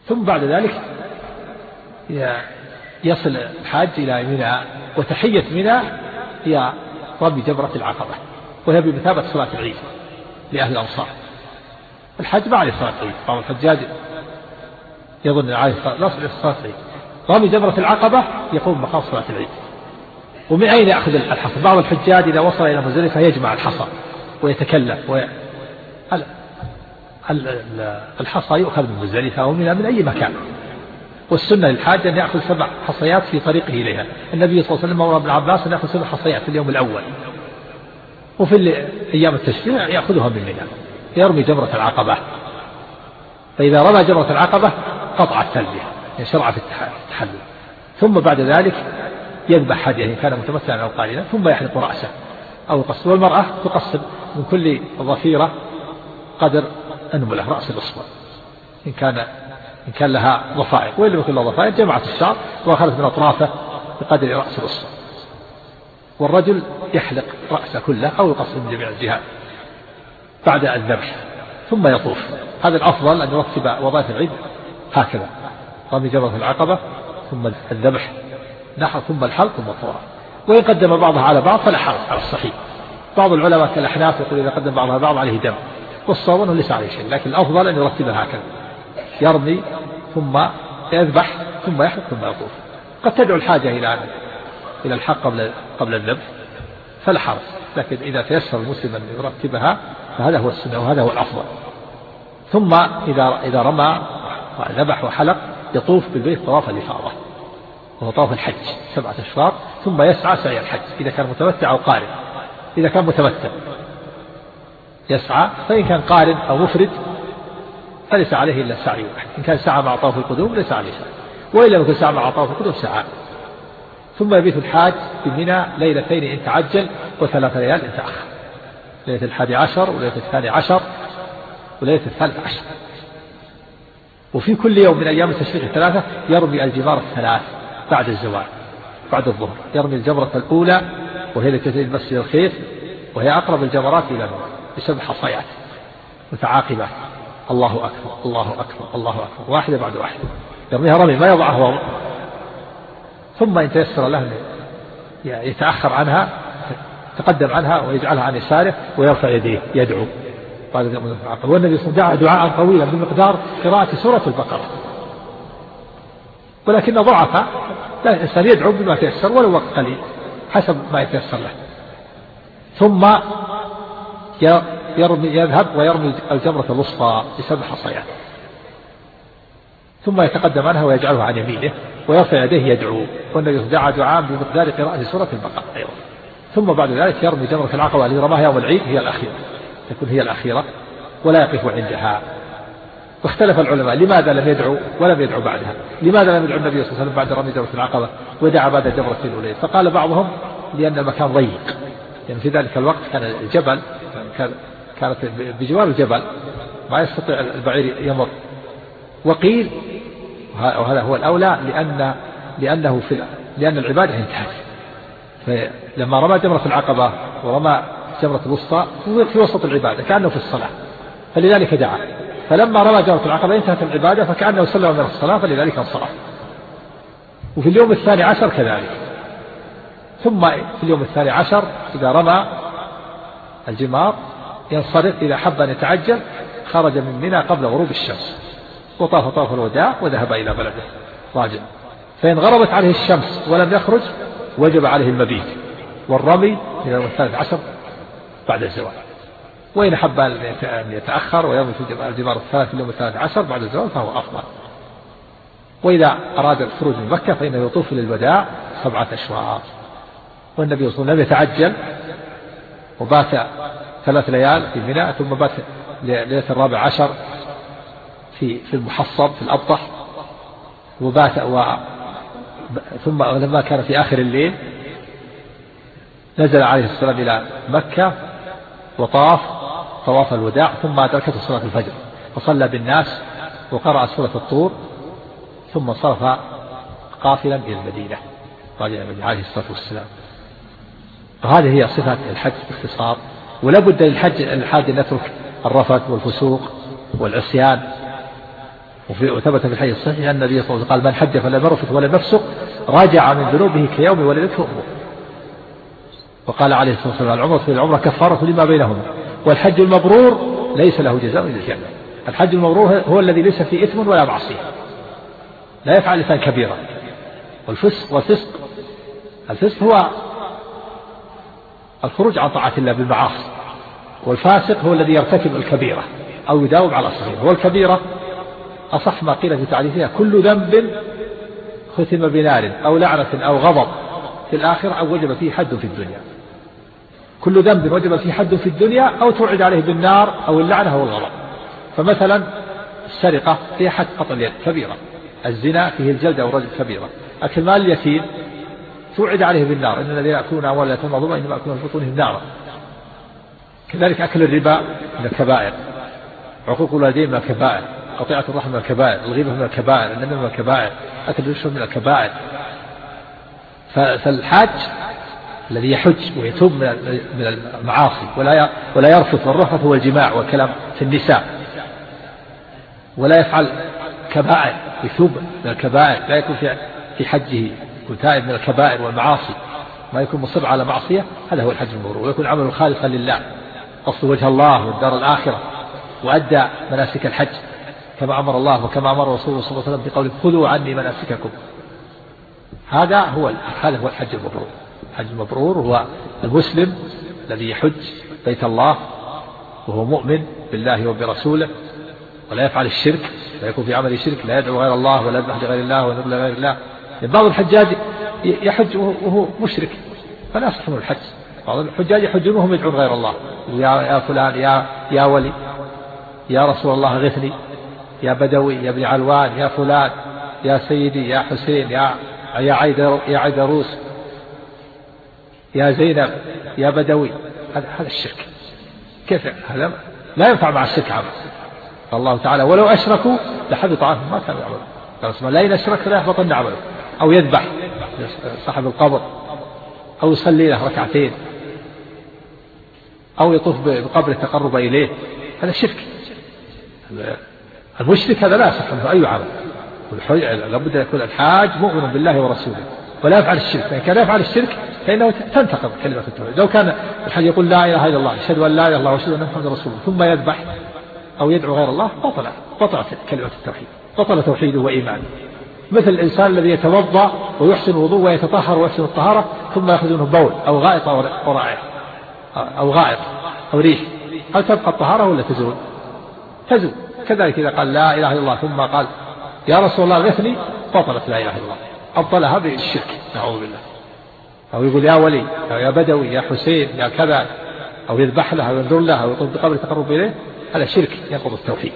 ثم بعد ذلك يصل الحاج إلى منى، وتحية منى هي رمي جمرة العقبة، وهي بمثابة صلاة العيد لأهل الأمصار. الحج ما عليه صلاة العيد، بعض الحجاج يظن عليه صلاة العيد. رمي جمرة العقبة يقوم مقام صلاة العيد. ومن أين يأخذ الحصى؟ بعض الحجاج إذا وصل إلى مزدلفة يجمع الحصى ويتكلف، الحصى يؤخذ من مزدلفة أو من أي مكان. والسنة للحاج أن يأخذ 7 حصيات في طريقه إليها. النبي صلى الله عليه وسلم أمر ابن عباس أن يأخذ 7 حصيات في اليوم الأول، وفي أيام التشريع يأخذها من منى، يرمي جمرة العقبة. فإذا رمى جمرة العقبة قطع التلبية، يشرع في التحلل. ثم بعد ذلك يذبح هديه إن كان متمتعا أو قارنا، ثم يحلق رأسه أو يقصر. والمرأة تقصر من كل ظفيرة قدر أنملة رأس الأصبع إن كان لها ضفائر، وإن لم يكن لها ضفائر جمعت الشعر وأخذت من أطرافه بقدر رأس الأصبع. والرجل يحلق رأسه كله أو يقصر من جميع الجهات بعد الذبح ثم يطوف. هذا الأفضل أن يرتب وظائف العيد هكذا: رمي جمرة العقبة، ثم الذبح نحر، ثم الحلق، ثم الطواف. وإن قدم بعضها على بعض فلا حرج على الصحيح. بعض العلماء كالأحناف يقول إذا قدم بعضها بعض عليه دم، والصواب أنه ليس عليه شيء، لكن الأفضل أن يرتبها هكذا: يرمي ثم يذبح ثم يحلق ثم يطوف. قد تدعو الحاجة إلى الحق قبل الذبح فلا حرج، لكن إذا تيسر المسلم أن يرتبها فهذا هو السنة وهذا هو الأفضل. ثم إذا رمى وذبح وحلق يطوف بالبيت طواف الإفاضة، وهو طواف الحج 7 أشواط، ثم يسعى سعي الحج إذا كان متمتع أو قارن. إذا كان متمتع يسعى، فإن كان قارن أو مفرد فليس عليه إلا سعي واحد. إن كان سعى مع طواف القدوم ليس عليه سعي، وإن لم يكن سعى مع طواف القدوم سعى. ثم يبيت الحاج بمنى ليلتين إن تعجل، و3 ليال إن تأخر: ليلة 11 وليلة 12 وليلة 13. وفي كل يوم من أيام التشريق 3 يرمي الجمار 3 بعد الزوال بعد الظهر. يرمي الجمرة الأولى وهي التي تأتي المسجد الخيف، وهي أقرب الجمرات إلى النار، ب7 حصيات متعاقبات: الله أكبر الله أكبر الله أكبر، واحدة بعد واحدة يرميها رمي ما يضعها. ثم إن تيسر له يتأخر عنها، تقدم عنها ويجعلها عن يساره ويرفع يديه يدعو بعد الجمرة العقبة. والنبي صلى الله عليه وسلم دعاء طويلا بمقدار قراءة سورة البقرة، ولكن ضعف. لا، الإنسان يدعو بما تيسر ولو وقت قليل حسب ما يتيسر له. ثم يذهب ويرمي الجمرة الوسطى ب7 حصيات، ثم يتقدم عنها ويجعلها عن يمينه ويرفع يديه يدعو. والنبي دعا دعاء بمقدار قراءة سورة البقرة أيضا. ثم بعد ذلك يرمي جمرة العقبة التي رماها يوم العيد، هي الأخيرة، تكون هي الأخيرة ولا يقف عندها. واختلف العلماء لماذا لم يدعو ولم يدعو بعدها. لماذا لم يدعو النبي صلى الله عليه وسلم بعد رمي جمرة العقبة ودعا بعد جمرة الأولى؟ فقال بعضهم لأن المكان ضيق، يعني في ذلك الوقت كان الجبل كانت بجوار الجبل ما يستطيع البعير يمر. وقيل وهذا هو الأولى لأن العبادة انتهت، فلما رمى جمرة العقبة ورمى جمرة الوسطى في وسط العبادة كأنه في الصلاة، فلذلك دعا. فلما رمى جمرة العقبة انتهت العبادة فكأنه سلم من الصلاة، فلذلك انصرف. وفي اليوم 12 كذلك. ثم في اليوم 12 إذا رمى الجمار ينصرف. إذا حب أن يتعجل خرج من منى قبل غروب الشمس وطاف طواف الوداع وذهب إلى بلده راجع. فإن غربت عليه الشمس ولم يخرج وجب عليه المبيت والرمي إلى اليوم 13 بعد الزوال. وإن حب أن يتأخر ويرمي في الجمار الثالث في اليوم 13 بعد الزوال فهو أفضل. وإذا أراد الخروج من مكة فإنه يطوف للوداع 7 أشواط. والنبي صلى الله عليه وسلم يتعجل وبات 3 ليال في منى، ثم بات ليلة 14 في المحصب في الأبطح، ثم لما كان في آخر الليل نزل عليه السلام إلى مكة وطاف طواف الوداع، ثم أدركته صلاة الفجر فصلى بالناس وقرأ سورة الطور، ثم صرف قافلا إلى المدينة راجع عليه الصلاة والسلام. وهذه هي صفة الحج باختصار. ولا بد للحاج أن يترك الرفث والفسوق والعصيان وثبت في الحديث الصحيح أن النبي صلى الله عليه وسلم قال من حج فلم يرفث ولم يفسق رجع من ذنوبه كيوم ولدته أمه. وقال عليه الصلاة والسلام العمرة في العمرة كفارة لما بينهما. والحج المبرور ليس له جزاء إلا الجنة. الحج المبرور هو الذي ليس فيه إثم ولا معصية، لا يفعل الإنسان كبيرة. الفسق هو الخروج عن طاعة الله بالمعاصي، والفاسق هو الذي يرتكب الكبيرة أو يداوم على الصغيرة. والكبيرة أصح ما قيل في تعريفها كل ذنب ختم بنار أو لعنة أو غضب في الآخرة أو وجب فيه حد في الدنيا. كل ذنب وجب فيه حد في الدنيا أو توعد عليه بالنار أو اللعنة أو الغضب. فمثلا السرقة فيها حد قطع اليد كبيرة، الزنا فيه الجلد أو الرجم كبيرة، أكل مال اليتيم توعد عليه بالنار إن الذين يأكلون أموال اليتامى ظلما إنما يأكلون في بطونهم نارا. كذلك أكل الربا من الكبائر، عقوق الوالدين من الكبائر، قطيعة الرحم من الكبائر، الغيبة من الكبائر، النميمة من الكبائر، أكل الرشوة من الكبائر. فالحاج الذي يحج ويتوب من المعاصي ولا يرفث، والرفث هو الجماع والكلام في النساء، ولا يفعل كبائر، يتوب من الكبائر، لا يكون في حجه يكون تائب من الكبائر والمعاصي، ما يكون مصر على معصية، هذا هو الحج المبرور. ويكون عمله خالصا لله، قصد وجه الله والدار الآخرة، وأدى مناسك الحج كما أمر الله وكما أمر رسوله صلى الله عليه وسلم بقوله خذوا عني مناسككم. هذا هو الحج المبرور. الحج المبرور هو المسلم الذي يحج بيت الله وهو مؤمن بالله وبرسوله ولا يفعل الشرك، لا يكون في عمل شرك، لا يدعو غير الله ولا يذبح لغير الله ولا يذبح لغير الله. بعض الحجاج يحج وهو مشرك فلا يصح منه الحج. بعض الحجاج يحجون وهم يدعون غير الله، يا فلان يا ولي، يا رسول الله غثني، يا بدوي، يا ابن علوان، يا فلان، يا سيدي، يا حسين، يا عيدروس، يا زينب، يا بدوي. هذا الشرك. كيف هذا؟ لا ينفع مع الشرك عمل. الله تعالى ولو أشركوا لحبط عنهم ما كانوا يعملون. قال لا إن أشرك لا يحبطن عمله. أو يذبح صاحب القبر، أو يصلي له ركعتين، أو يطوف بقبر التقرب إليه، هذا شرك. المشرك هذا لا يصح منه أي عمل. لابد أن يكون الحاج مؤمن بالله ورسوله ولا يفعل الشرك. فإن كان يفعل الشرك فإنه تنتقض كلمة التوحيد. لو كان الحاج يقول لا إله إلا الله، يشهد أن لا إله إلا الله ويشهد أن محمدا رسول الله، ثم يذبح أو يدعو غير الله، بطلت كلمة التوحيد، بطل توحيده وإيمانه. مثل الإنسان الذي يتوضأ ويحسن الوضوء ويتطهر ويحسن الطهارة ثم يأخذ منه بول أو غائط أو رائع أو غائط أو ريح، هل تبقى الطهارة ولا تزول؟ تزول. كذلك إذا قال لا إله إلا الله ثم قال يا رسول الله غثني، بطلت لا إله إلا الله، أبطلها بالشرك نعوذ بالله. أو يقول يا ولي، يا بدوي، يا حسين، يا كذا، أو يذبح له أو ينذر له أو يطلب بقبر التقرب إليه، هذا شرك ينقض التوحيد.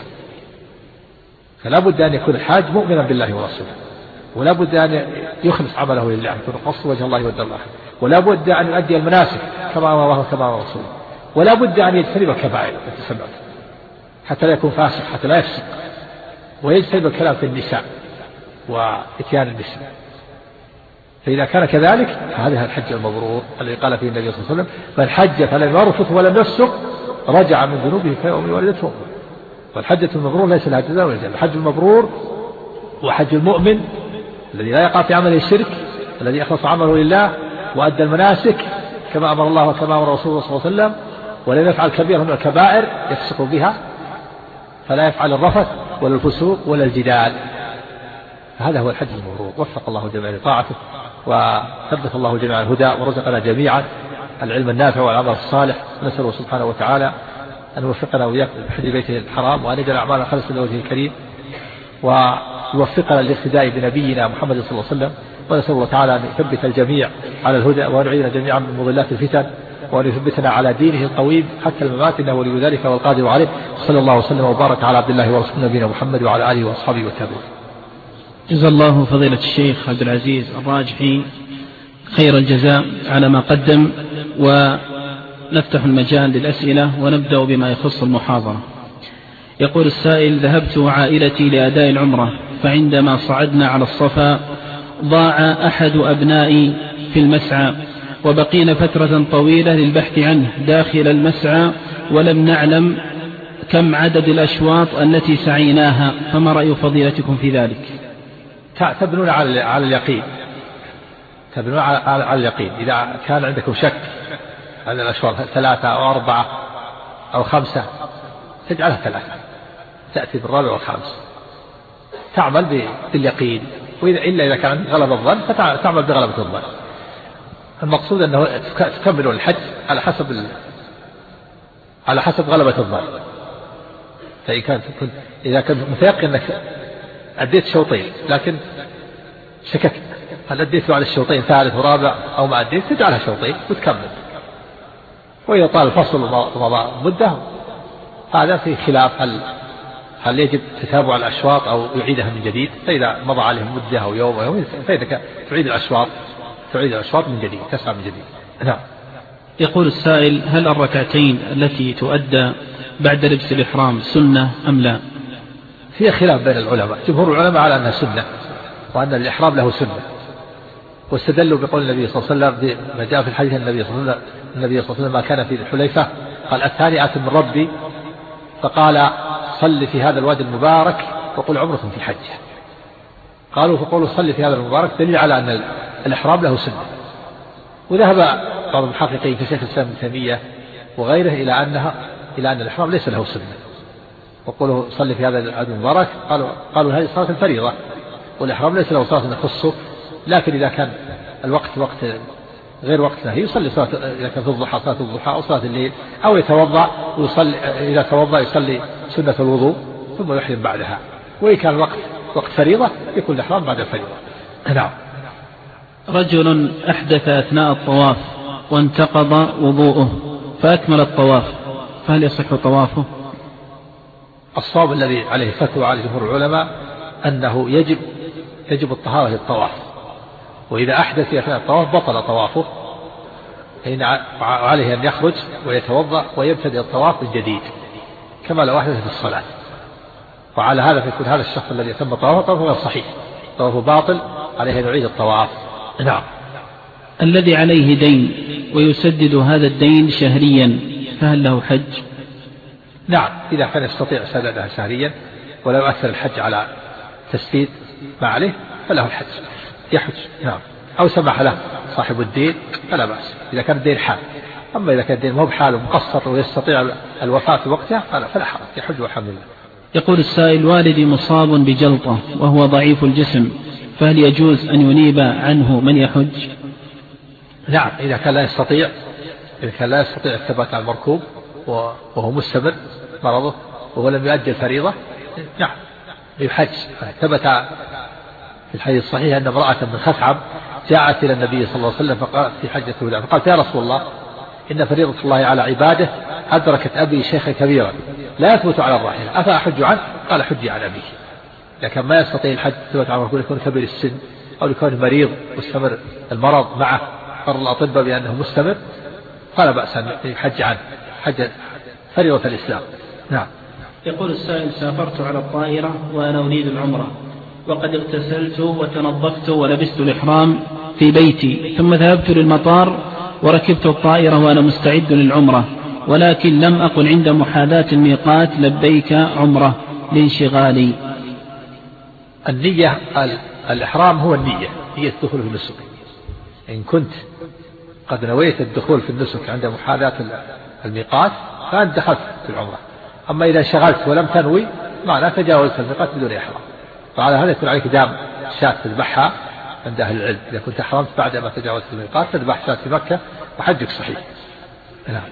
فلا بد أن يكون الحاج مؤمنا بالله ورسوله، ولا بد أن يخلص عمله لله، يكون قصد وجه الله والدار الآخرة، ولا بد أن يؤدي المناسك كما أمر الله وكما أمر رسوله، ولا بد أن يجتنب الكبائر التي سمعت حتى لا يكون فاسق، حتى لا يفسق، ويجتنب الكلام في النساء وإتيان النساء. فإذا كان كذلك فهذا الحج المبرور الذي قال فيه النبي صلى الله عليه وسلم من حج فلم يرفث ولم يفسق رجع من ذنوبه كيوم ولدته أمه. والحجة المبرور ليس لها جزاء ولا جزاء. الحج المبرور هو حج المؤمن الذي لا يقع في عمله الشرك، الذي أخلص عمله لله وأدى المناسك كما أمر الله وكما أمر رسوله صلى الله عليه وسلم، ولم يفعل كبيرة من الكبائر يفسق بها، فلا يفعل الرفث ولا الفسوق ولا الجدال. هذا هو الحج المبرور. وفق الله جميعا لطاعته، وثبت الله جميعا الهدى، ورزقنا جميعا العلم النافع والعمل الصالح. نسأله سبحانه وتعالى أن يوفقنا وإياك لحج بيته الحرام، وأن يجعل أعمالنا خالصة لوجهه الكريم، ويوفقنا للاقتداء بنبينا محمد صلى الله عليه وسلم. ونسأل الله تعالى أن يثبت الجميع على الهدى، وأن يعيذنا جميعا من مضلات الفتن، وأن يثبتنا على دينه القويم حتى الممات، إنه ولي ذلك والقادر عليه. صلى الله وسلم وبارك على عبد الله ورسوله نبينا محمد وعلى آله وأصحابه والتابعين. جزا الله فضيلة الشيخ عبد العزيز الراجحي خير الجزاء على ما قدم، ونفتح المجال للأسئلة ونبدأ بما يخص المحاضرة. يقول السائل: ذهبت وعائلتي لأداء العمرة، فعندما صعدنا على الصفا ضاع أحد أبنائي في المسعى، وبقينا فترة طويلة للبحث عنه داخل المسعى ولم نعلم كم عدد الأشواط التي سعيناها، فما رأي فضيلتكم في ذلك؟ تبنون على اليقين، تبنون على اليقين. إذا كان عندكم شك أن الأشواط 3 أو 4 أو 5 تجعلها 3، تأتي بالرابع والخامس، تعمل باليقين. إلا إذا كان غلب الظن فتعمل بغلبة الظن. المقصود أنه تكملون الحج على حسب غلبة الظن. إذا كنت متيقن أنك أديت شوطين لكن شككت هل أديت على الشوطين ثالث ورابع أو ما أديت، تجعلها شوطين وتكمل. وإذا طال الفصل ومضى مدة هذا في خلاف هل يجب تتابع الأشواط أو يعيدها من جديد. فإذا مضى عليهم مدة أو يوم أو يومين فإذا تعيد الأشواط من جديد، تسعى من جديد. نعم. يقول السائل: هل الركعتين التي تؤدى بعد لبس الإحرام سنة أم لا؟ في خلاف بين العلماء. جمهور العلماء على أنها سنة وأن الإحرام له سنة، واستدلوا بقول النبي صلى الله عليه وسلم ما جاء في الحديث النبي صلى الله عليه وسلم ما كان في الحليفة قال: الثاني آت من ربي فقال: صل في هذا الوادي المبارك وقل عمرة في حجة. قالوا فقولوا صل في هذا المبارك دليل على أن الإحرام له سنة. وذهب بعض المحققين كشيخ الإسلام ابن تيمية وغيره إلى أن الإحرام ليس له سنة، وقولوا صل في هذا الوادي المبارك قالوا هذه صلاة الفريضة والإحرام ليس له صلاة يخصه. لكن إذا كان الوقت وقت غير وقت نهي يصلي صلاة، إذا كان في الضحى صلاة الضحى أو صلاة الليل، أو يتوضأ ويصلي، إذا توضأ يصلي سنة الوضوء ثم يحرم بعدها. وإن كان وقت فريضة يكون الإحرام بعد الفريضة. نعم. رجل أحدث أثناء الطواف وانتقض وضوءه فأكمل الطواف، فهل يصح طوافه؟ الصواب الذي عليه فتوى على جمهور العلماء أنه يجب الطهارة للطواف، وإذا أحدث في أثناء الطواف بطل طوافه، عليه أن يخرج ويتوضأ ويبتدئ الطواف من جديد كما لو أحدث في الصلاة. وعلى هذا فيكون هذا الشخص الذي تم طوافه غير صحيح، طوافه باطل، عليه أن يعيد الطواف. نعم. الذي عليه دين ويسدد هذا الدين شهريا فهل له حج؟ نعم، إذا كان يستطيع سدادها شهريا ولا يؤثر الحج على تسديد ما عليه فله الحج، يحج. نعم. أو سمح له صاحب الدين فلا بأس إذا كان الدين حال. أما إذا كان الدين مو بحال ومقصر ويستطيع الوفاة في وقتها فلا حرج، يحج والحمد لله. يقول السائل: والدي مصاب بجلطة وهو ضعيف الجسم، فهل يجوز أن ينيب عنه من يحج؟ نعم، إذا كان لا يستطيع الثبات على المركوب وهو مستمر مرضه وهو لم يؤدي الفريضة، نعم يحج. ثبت في الحديث الصحيح أن امرأة من خثعم جاءت إلى النبي صلى الله عليه وسلم فقالت في حجة الوداع فقالت: يا رسول الله، إن فريضة الله على عباده أدركت أبي شيخا كبيرا لا يثبت على الراحلة، أفأحج عنه؟ قال: حجي عن أبيك. لكن ما يستطيع الحج ثبت على المركوب، يكون كبير السن أو يكون مريض مستمر المرض معه، قرر الأطباء بأنه مستمر، فلا بأس أن يحج عنه حج فريضة الإسلام. نعم. يقول السائل: سافرت على الطائرة وأنا أريد العمرة، وقد اغتسلت وتنظفت ولبست الإحرام في بيتي، ثم ذهبت للمطار وركبت الطائرة وأنا مستعد للعمرة، ولكن لم أقل عند محاذاة الميقات لبيك عمرة لانشغالي. النية، الإحرام هو النية، هي الدخول في النسك. إن كنت قد نويت الدخول في النسك عند محاذاة الميقات فأنت دخلت في العمرة. أما إذا انشغلت ولم تنوي معناه تجاوزت الميقات بدون إحرام، فعلى هذا يكون عليك دام شاة تذبحها عند أهل العلم. إذا كنت حرمت بعد ما تجاوزت الميقات تذبح شاة في مكة وحجك صحيح. نعم.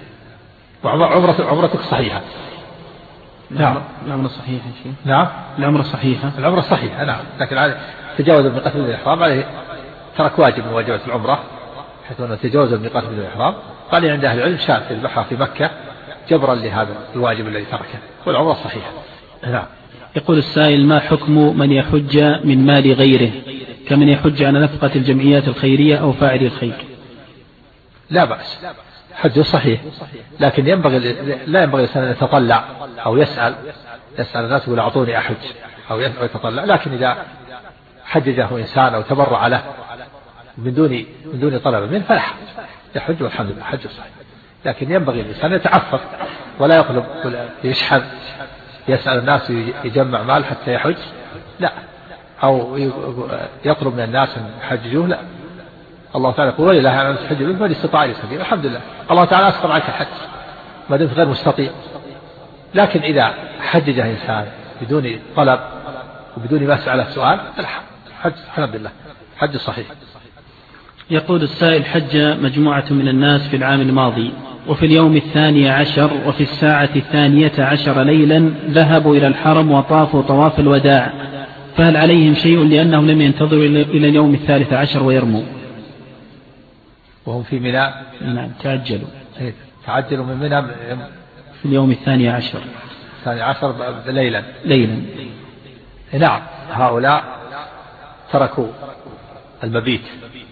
وعمرتك صحيحة. نعم. العمرة صحيحة شيء. نعم. العمرة صحيحة. العمرة صحيحة. نعم. لكن عليه تجاوز الميقات بدون إحرام، عليه ترك واجب من واجبات العمرة، حيث أنه تجاوز الميقات بدون إحرام، قال عند أهل العلم شاة تذبحها في مكة جبرا لهذا الواجب الذي تركه، والعمرة صحيحة. نعم. يقول السائل: ما حكم من يحج من مال غيره كمن يحج على نفقة الجمعيات الخيرية أو فاعل الخير؟ لا بأس، حج صحيح، لكن لا ينبغي الإنسان أن يتطلع أو يسأل الناس يقول أعطوني أحج أو يتطلع. لكن إذا حججه إنسان أو تبرع له من دون طلب منه فلا حج، يحج والحمد لله، حج صحيح. لكن ينبغي الإنسان يتعفف ولا يطلب يشحذ يسأل الناس يجمع مال حتى يحج، لا، أو يطلب من الناس أن يحججوه، لا. الله تعالى يقول ولله أن تحج به من استطاع إليه سبيلا. الحمد لله الله تعالى أسقط عنك الحج ما دمت غير مستطيع. لكن إذا حجج إنسان بدون طلب وبدون مسألة سؤال الحج الحمد لله حج صحيح. يقول السائل: حج مجموعة من الناس في العام الماضي، وفي اليوم 12 وفي الساعة 12 ليلا ذهبوا إلى الحرم وطافوا طواف الوداع، فهل عليهم شيء لأنهم لم ينتظروا إلى اليوم 13 ويرموا؟ وهم في منى؟ نعم، تعجلوا من منى في اليوم 12 ليلا. نعم، هؤلاء تركوا المبيت،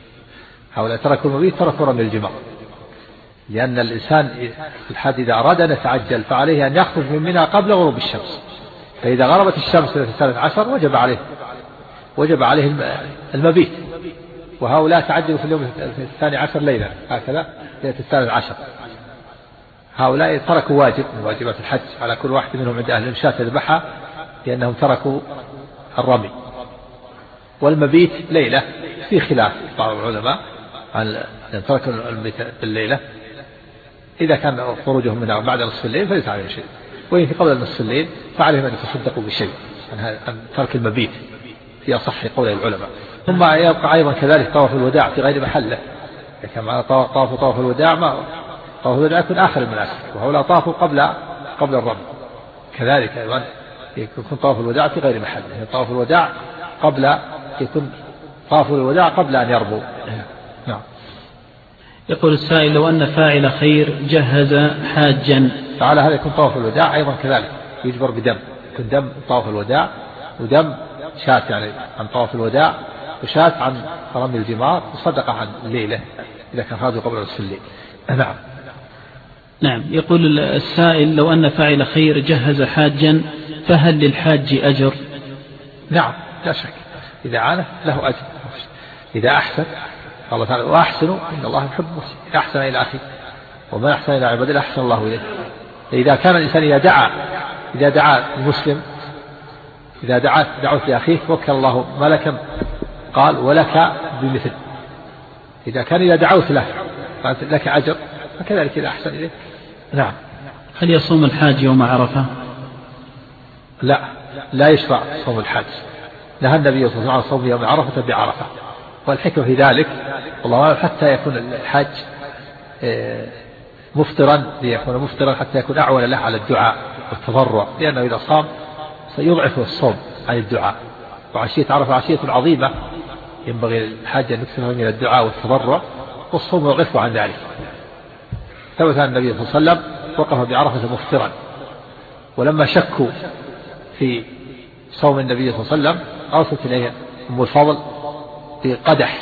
تركوا رمي الجمار، لأن الإنسان في الحج إذا أراد أن يتعجل فعليه أن يخرج من منى قبل غروب الشمس، فإذا غربت الشمس في 13 وجب عليه المبيت، وهؤلاء تعجلوا في اليوم 12 ليلا، هكذا ليلة 13. هؤلاء تركوا واجب من واجبات الحج على كل واحد منهم عند أهل المشاة يذبحها، لأنهم تركوا الرمي. والمبيت ليلة في خلاف بعض العلماء عن ترك المبيت الليلة، إذا كان خروجهم منها بعد نصف الليل فليس عليهم شيء، وإن في قبل نصف الليل فعليهم أن يتصدقوا بشيء عن ترك المبيت في أصح قول العلماء. ثم يبقى أيضا كذلك طواف الوداع في غير محله، كما طواف الوداع طواف الوداع يكون آخر المناسك، وهؤلاء طافوا قبل الرمي. كذلك أيضا يكون طواف الوداع في غير محله، طواف الوداع يكون طواف الوداع قبل أن يرموا. نعم. يقول السائل: لو أن فاعل خير جهز حاجا فعلى هذا يكون طواف الوداع أيضا كذلك يجبر بدم، يكون دم طواف الوداع ودم شاة يعني عن طواف الوداع وشاة عن رمي الجمار وصدقة عن الليلة إذا كان خرجوا قبل نصف الليل. نعم. يقول السائل: لو أن فاعل خير جهز حاجا فهل للحاج أجر؟ نعم لا شك، إذا عانى له أجر، إذا أحسن. الله تعالى: وأحسنوا إن الله يحب المحسنين. إذا أحسن إلى أخيه وما أحسن إلى عباده أحسن الله إليه. إذا كان الإنسان إذا دعا المسلم، إذا دعوت لأخيك وكل الله ملكا قال ولك بمثل. إذا دعوت له فأنت لك أجر، فكذلك إذا أحسن إليك. نعم. هل يصوم الحاج يوم عرفة؟ لا يشرع صوم الحاج، نهى النبي صلى الله عليه وسلم عن صوم يوم عرفة بعرفة، والحكمة في ذلك والله حتى يكون الحاج مفطرا، ليكون مفطرا حتى يكون أعون له على الدعاء والتضرع، لأنه إذا صام سيضعف الصوم عن الدعاء. وعشية عرفة عشية عظيمة ينبغي الحاج أن يكثر من الدعاء والتضرع، والصوم يضعفه عن ذلك. ثبت أن النبي صلى الله عليه وسلم وقف بعرفة مفطرا، ولما شكوا في صوم النبي صلى الله عليه وسلم أرسلت إليه أم الفضل بقدح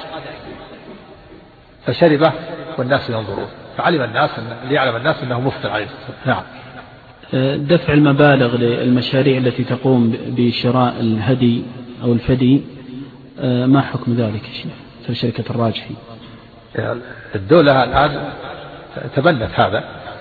فشربه والناس ينظرون، ليعلم الناس أنه مفطر عليه الصلاة والسلام. نعم. دفع المبالغ للمشاريع التي تقوم بشراء الهدي أو الفدي، ما حكم ذلك يا شيخ في شركة الراجحي؟ الدولة الآن تبنت هذا،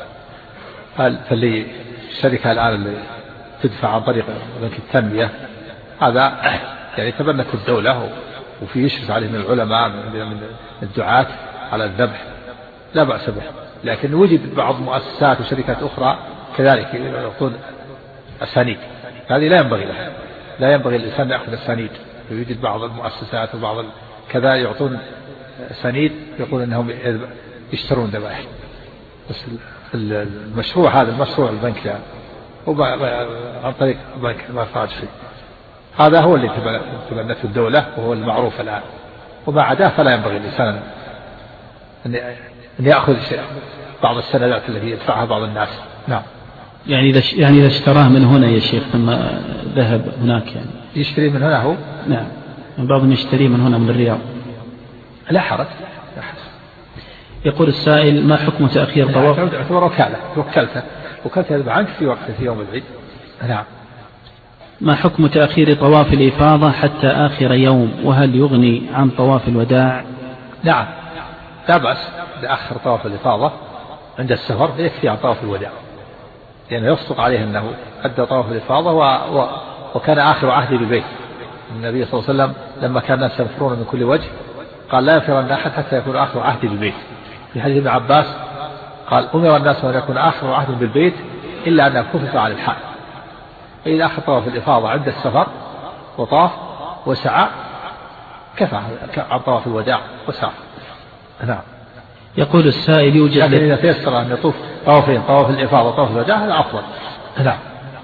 فاللي الشركة الآن اللي تدفع عن طريق بنك التنمية هذا يعني تبنت الدولة، وفي يشرف عليه من العلماء من الدعاة على الذبح، لا بأس به. لكن وجد بعض مؤسسات وشركات أخرى كذلك يعطون أسانيد، هذه لا ينبغي الإنسان يأخذ الأسانيد. يوجد بعض المؤسسات وبعض كذا يعطون أسانيد يقول أنهم يشترون ذبائح. بس المشروع هذا المشروع البنك يعني عن طريق بنك الراجحي هذا هو اللي تبنته الدولة وهو المعروف الآن، وما عداه فلا ينبغي الإنسان أن يأخذ بعض السندات التي يدفعها بعض الناس. نعم. يعني إذا اشتراه من هنا يا شيخ ثم ذهب هناك يعني يشتري من هنا هو؟ نعم، بعضهم يشتري من هنا من الرياض. لا حرج. يقول السائل: ما حكم تأخير طواف؟ يعتبر وكلته عنك في وقت في يوم العيد. نعم. ما حكم تأخير طواف الإفاضة حتى آخر يوم، وهل يغني عن طواف الوداع؟ نعم لا بأس إذا أخر طواف الإفاضة عند السفر يكفي عن طواف الوداع، لأنه يصدق عليه أنه أدى طواف الإفاضة وكان آخر عهده بالبيت. النبي صلى الله عليه وسلم لما كان الناس ينفرون من كل وجه قال لا ينفرن أحد حتى يكون آخر عهده بالبيت. في حديث ابن عباس قال أمر الناس أن يكون آخر عهد بالبيت إلا أن كفف عن الحال. فإذا أخذ طواف الإفاضة عند السفر وطاف وسعى كفى عن طواف الوداع وسعى. نعم. يقول السائل يوجد لكن إذا تيسر أن يطوف طوافين، طواف الإفاضة وطواف الوداع، هذا أفضل. نعم.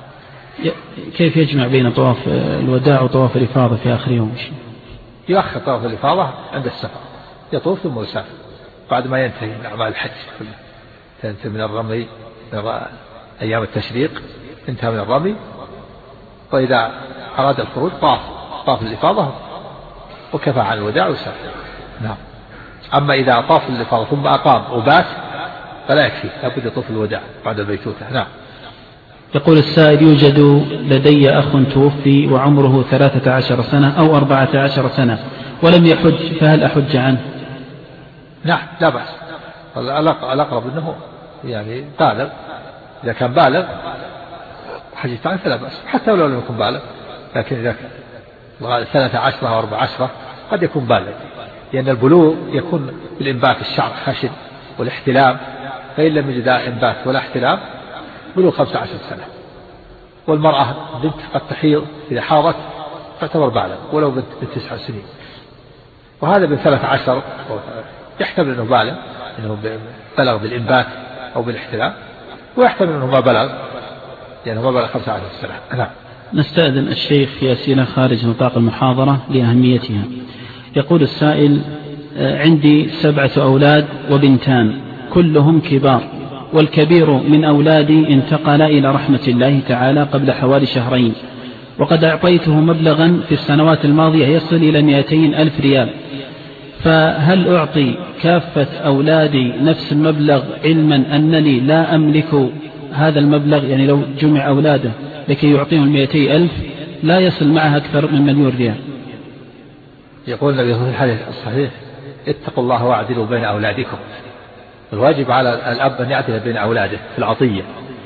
كيف يجمع بين طواف الوداع وطواف الإفاضة في آخر يوم؟ يؤخر طواف الإفاضة عند السفر، يطوف ثم يسافر بعد ما ينتهي من أعمال الحج كلها، تنتهي من الرمي، من أيام التشريق انتهى من الرمي، وإذا أراد الخروج طاف الإفاضة وكفى عن الوداع ويسافر. نعم. أما إذا طاف الإفاضة ثم أقام وبات فلا يكفي، لابد يطوف الوداع بعد البيتوتة. نعم. يقول السائل يوجد لدي أخ توفي وعمره 13 سنة أو 14 سنة ولم يحج، فهل أحج عنه؟ نعم لا بأس، الأقرب أنه يعني بالغ، إذا كان بالغ حجت عنه فلا بأس، حتى لو لم يكن بالغ، لكن إذا كان 13 أو 14 قد يكون بالغ، لأن البلوغ يكون بالإنبات الشعر خشن والاحتلام، فإن لم يجد إنبات ولا احتلام بلوغ 15 سنة. والمرأة بنت قد تحيض إذا حاضت تعتبر بالغ ولو بنت 9 سنين، وهذا من 13 يحتمل أنه بالغ، أنه بلغ بالإنبات أو بالاحتلام، ويحتمل أنه ما بلغ لأنه ما بلغ 15 سنة. نعم. نستأذن الشيخ في أسئلة خارج نطاق المحاضرة لأهميتها. يقول السائل عندي 7 أولاد وبنتان كلهم كبار، والكبير من أولادي انتقل إلى رحمة الله تعالى قبل حوالي 2 شهر، وقد أعطيته مبلغا في السنوات الماضية يصل إلى 200,000 ريال، فهل أعطي كافة أولادي نفس المبلغ علما أنني لا أملك هذا المبلغ؟ يعني لو جمع أولاده لكي يعطيهم 200,000 لا يصل معها أكثر من 1,000,000 ريال. يقول النبي في الحديث الصحيح اتقوا الله واعدلوا بين أولادكم. الواجب على الأب أن يعدل بين أولاده في العطية،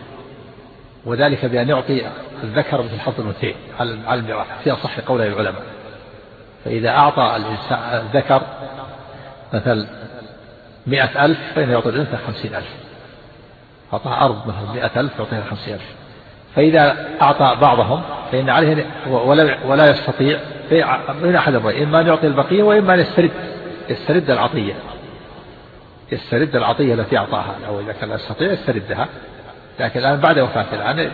وذلك بأن يعطي الذكر مثل حظ الأنثيين على الميراث في أصح قولي العلماء. فإذا أعطى الإنسان الذكر مثل 100,000 فإنه يعطي الأنثى 50,000. أعطاه أرض مثل 100,000 يعطيها 50,000. فإذا أعطى بعضهم فإن عليه ولا يستطيع من أحد الرأي، إما أن يعطي البقية وإما أن يسترد العطية، يسترد العطية التي أعطاها، أو إذا كان لا يستطيع يستردها. لكن الآن بعد وفاته الآن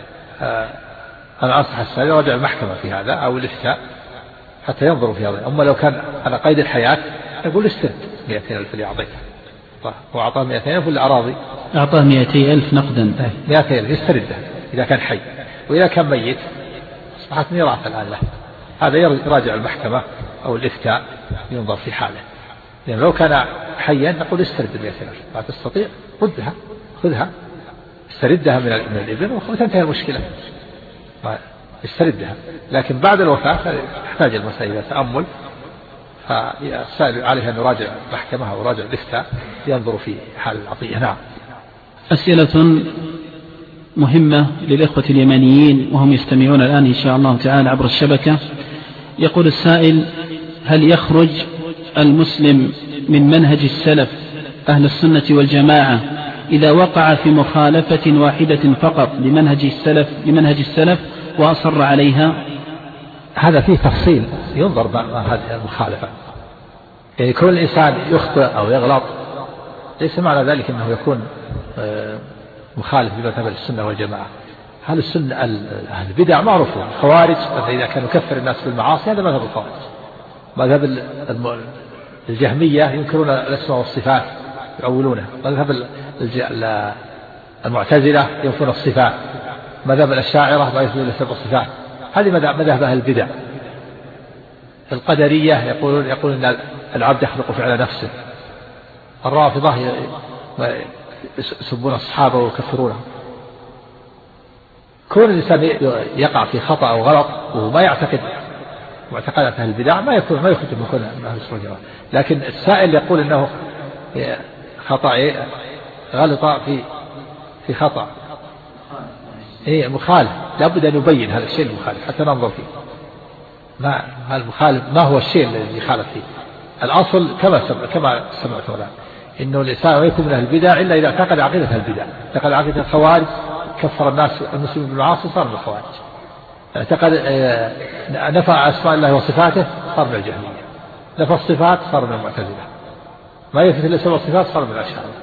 أنا أنصح السائل يراجع المحكمة في هذا أو الإفتاء حتى ينظروا في هذا. أما لو كان على قيد الحياة نقول استرد 200,000 اللي أعطيته، وأعطاه 200,000 ولا أراضي؟ أعطاه 200,000 نقدا. 200,000 يستردها إذا كان حي، وإذا كان ميت أصبحت ميراث الآن له. هذا يراجع المحكمة أو الإفتاء ينظر في حاله، لأن لو كان حيا نقول استرد 200,000، ما تستطيع خذها استردها من الابن وتنتهي المشكلة، استردها. لكن بعد الوفاة تحتاج المسألة إلى تأمل، فالسائل عليه أن يراجع المحكمة أو يراجع الإفتاء ينظر في حال العطية. نعم. أسئلة مهمة للإخوة اليمنيين وهم يستمعون الآن إن شاء الله تعالى عبر الشبكة. يقول السائل هل يخرج المسلم من منهج السلف أهل السنة والجماعة إذا وقع في مخالفة واحدة فقط لمنهج السلف وأصر عليها؟ هذا فيه تفصيل، ينظر مع هذه المخالفة. يعني كل إنسان يخطئ أو يغلط ليس معنى ذلك أنه يكون مخالف لمذهب السنة والجماعة. أهل السنة أهل البدع معروفون، الخوارج إذا كانوا يكفر الناس بالمعاصي هذا مذهب الخوارج. مذهب الجهمية ينكرون الأسماء والصفات يؤولونها. مذهب المعتزلة ينفون الصفات. مذهب الأشاعرة ما يثبتون الأسماء والصفات. هذه مذهب أهل البدع. القدرية يقولون أن العبد يخلق فعل نفسه. الرافضة يسبون الصحابة ويكفرونهم. كون الإنسان يقع في خطأ أو غلط وما يعتقد معتقدات أهل البدع ما يخرج من كون أهل السنة والجماعة. لكن السائل يقول أنه خطأ غلط في خطأ مخالف لابد أن يبين هذا الشيء المخالف حتى ننظر فيه. ما المخالف ما هو الشيء الذي يخالف فيه. الأصل كما سمعت هنا إنه الإنسان يكون من أهل البدع إلا إذا اعتقد عقيدة أهل البدع. اعتقد عقيدة الخوارج كفر الناس المسلمين بالمعاصي صار من الخوارج. اعتقد نفى أسماء الله وصفاته صار من الجهمية. نفى الصفات صار من المعتزلة. ما يثبت الأسماء والصفات صار من الأشاعرة.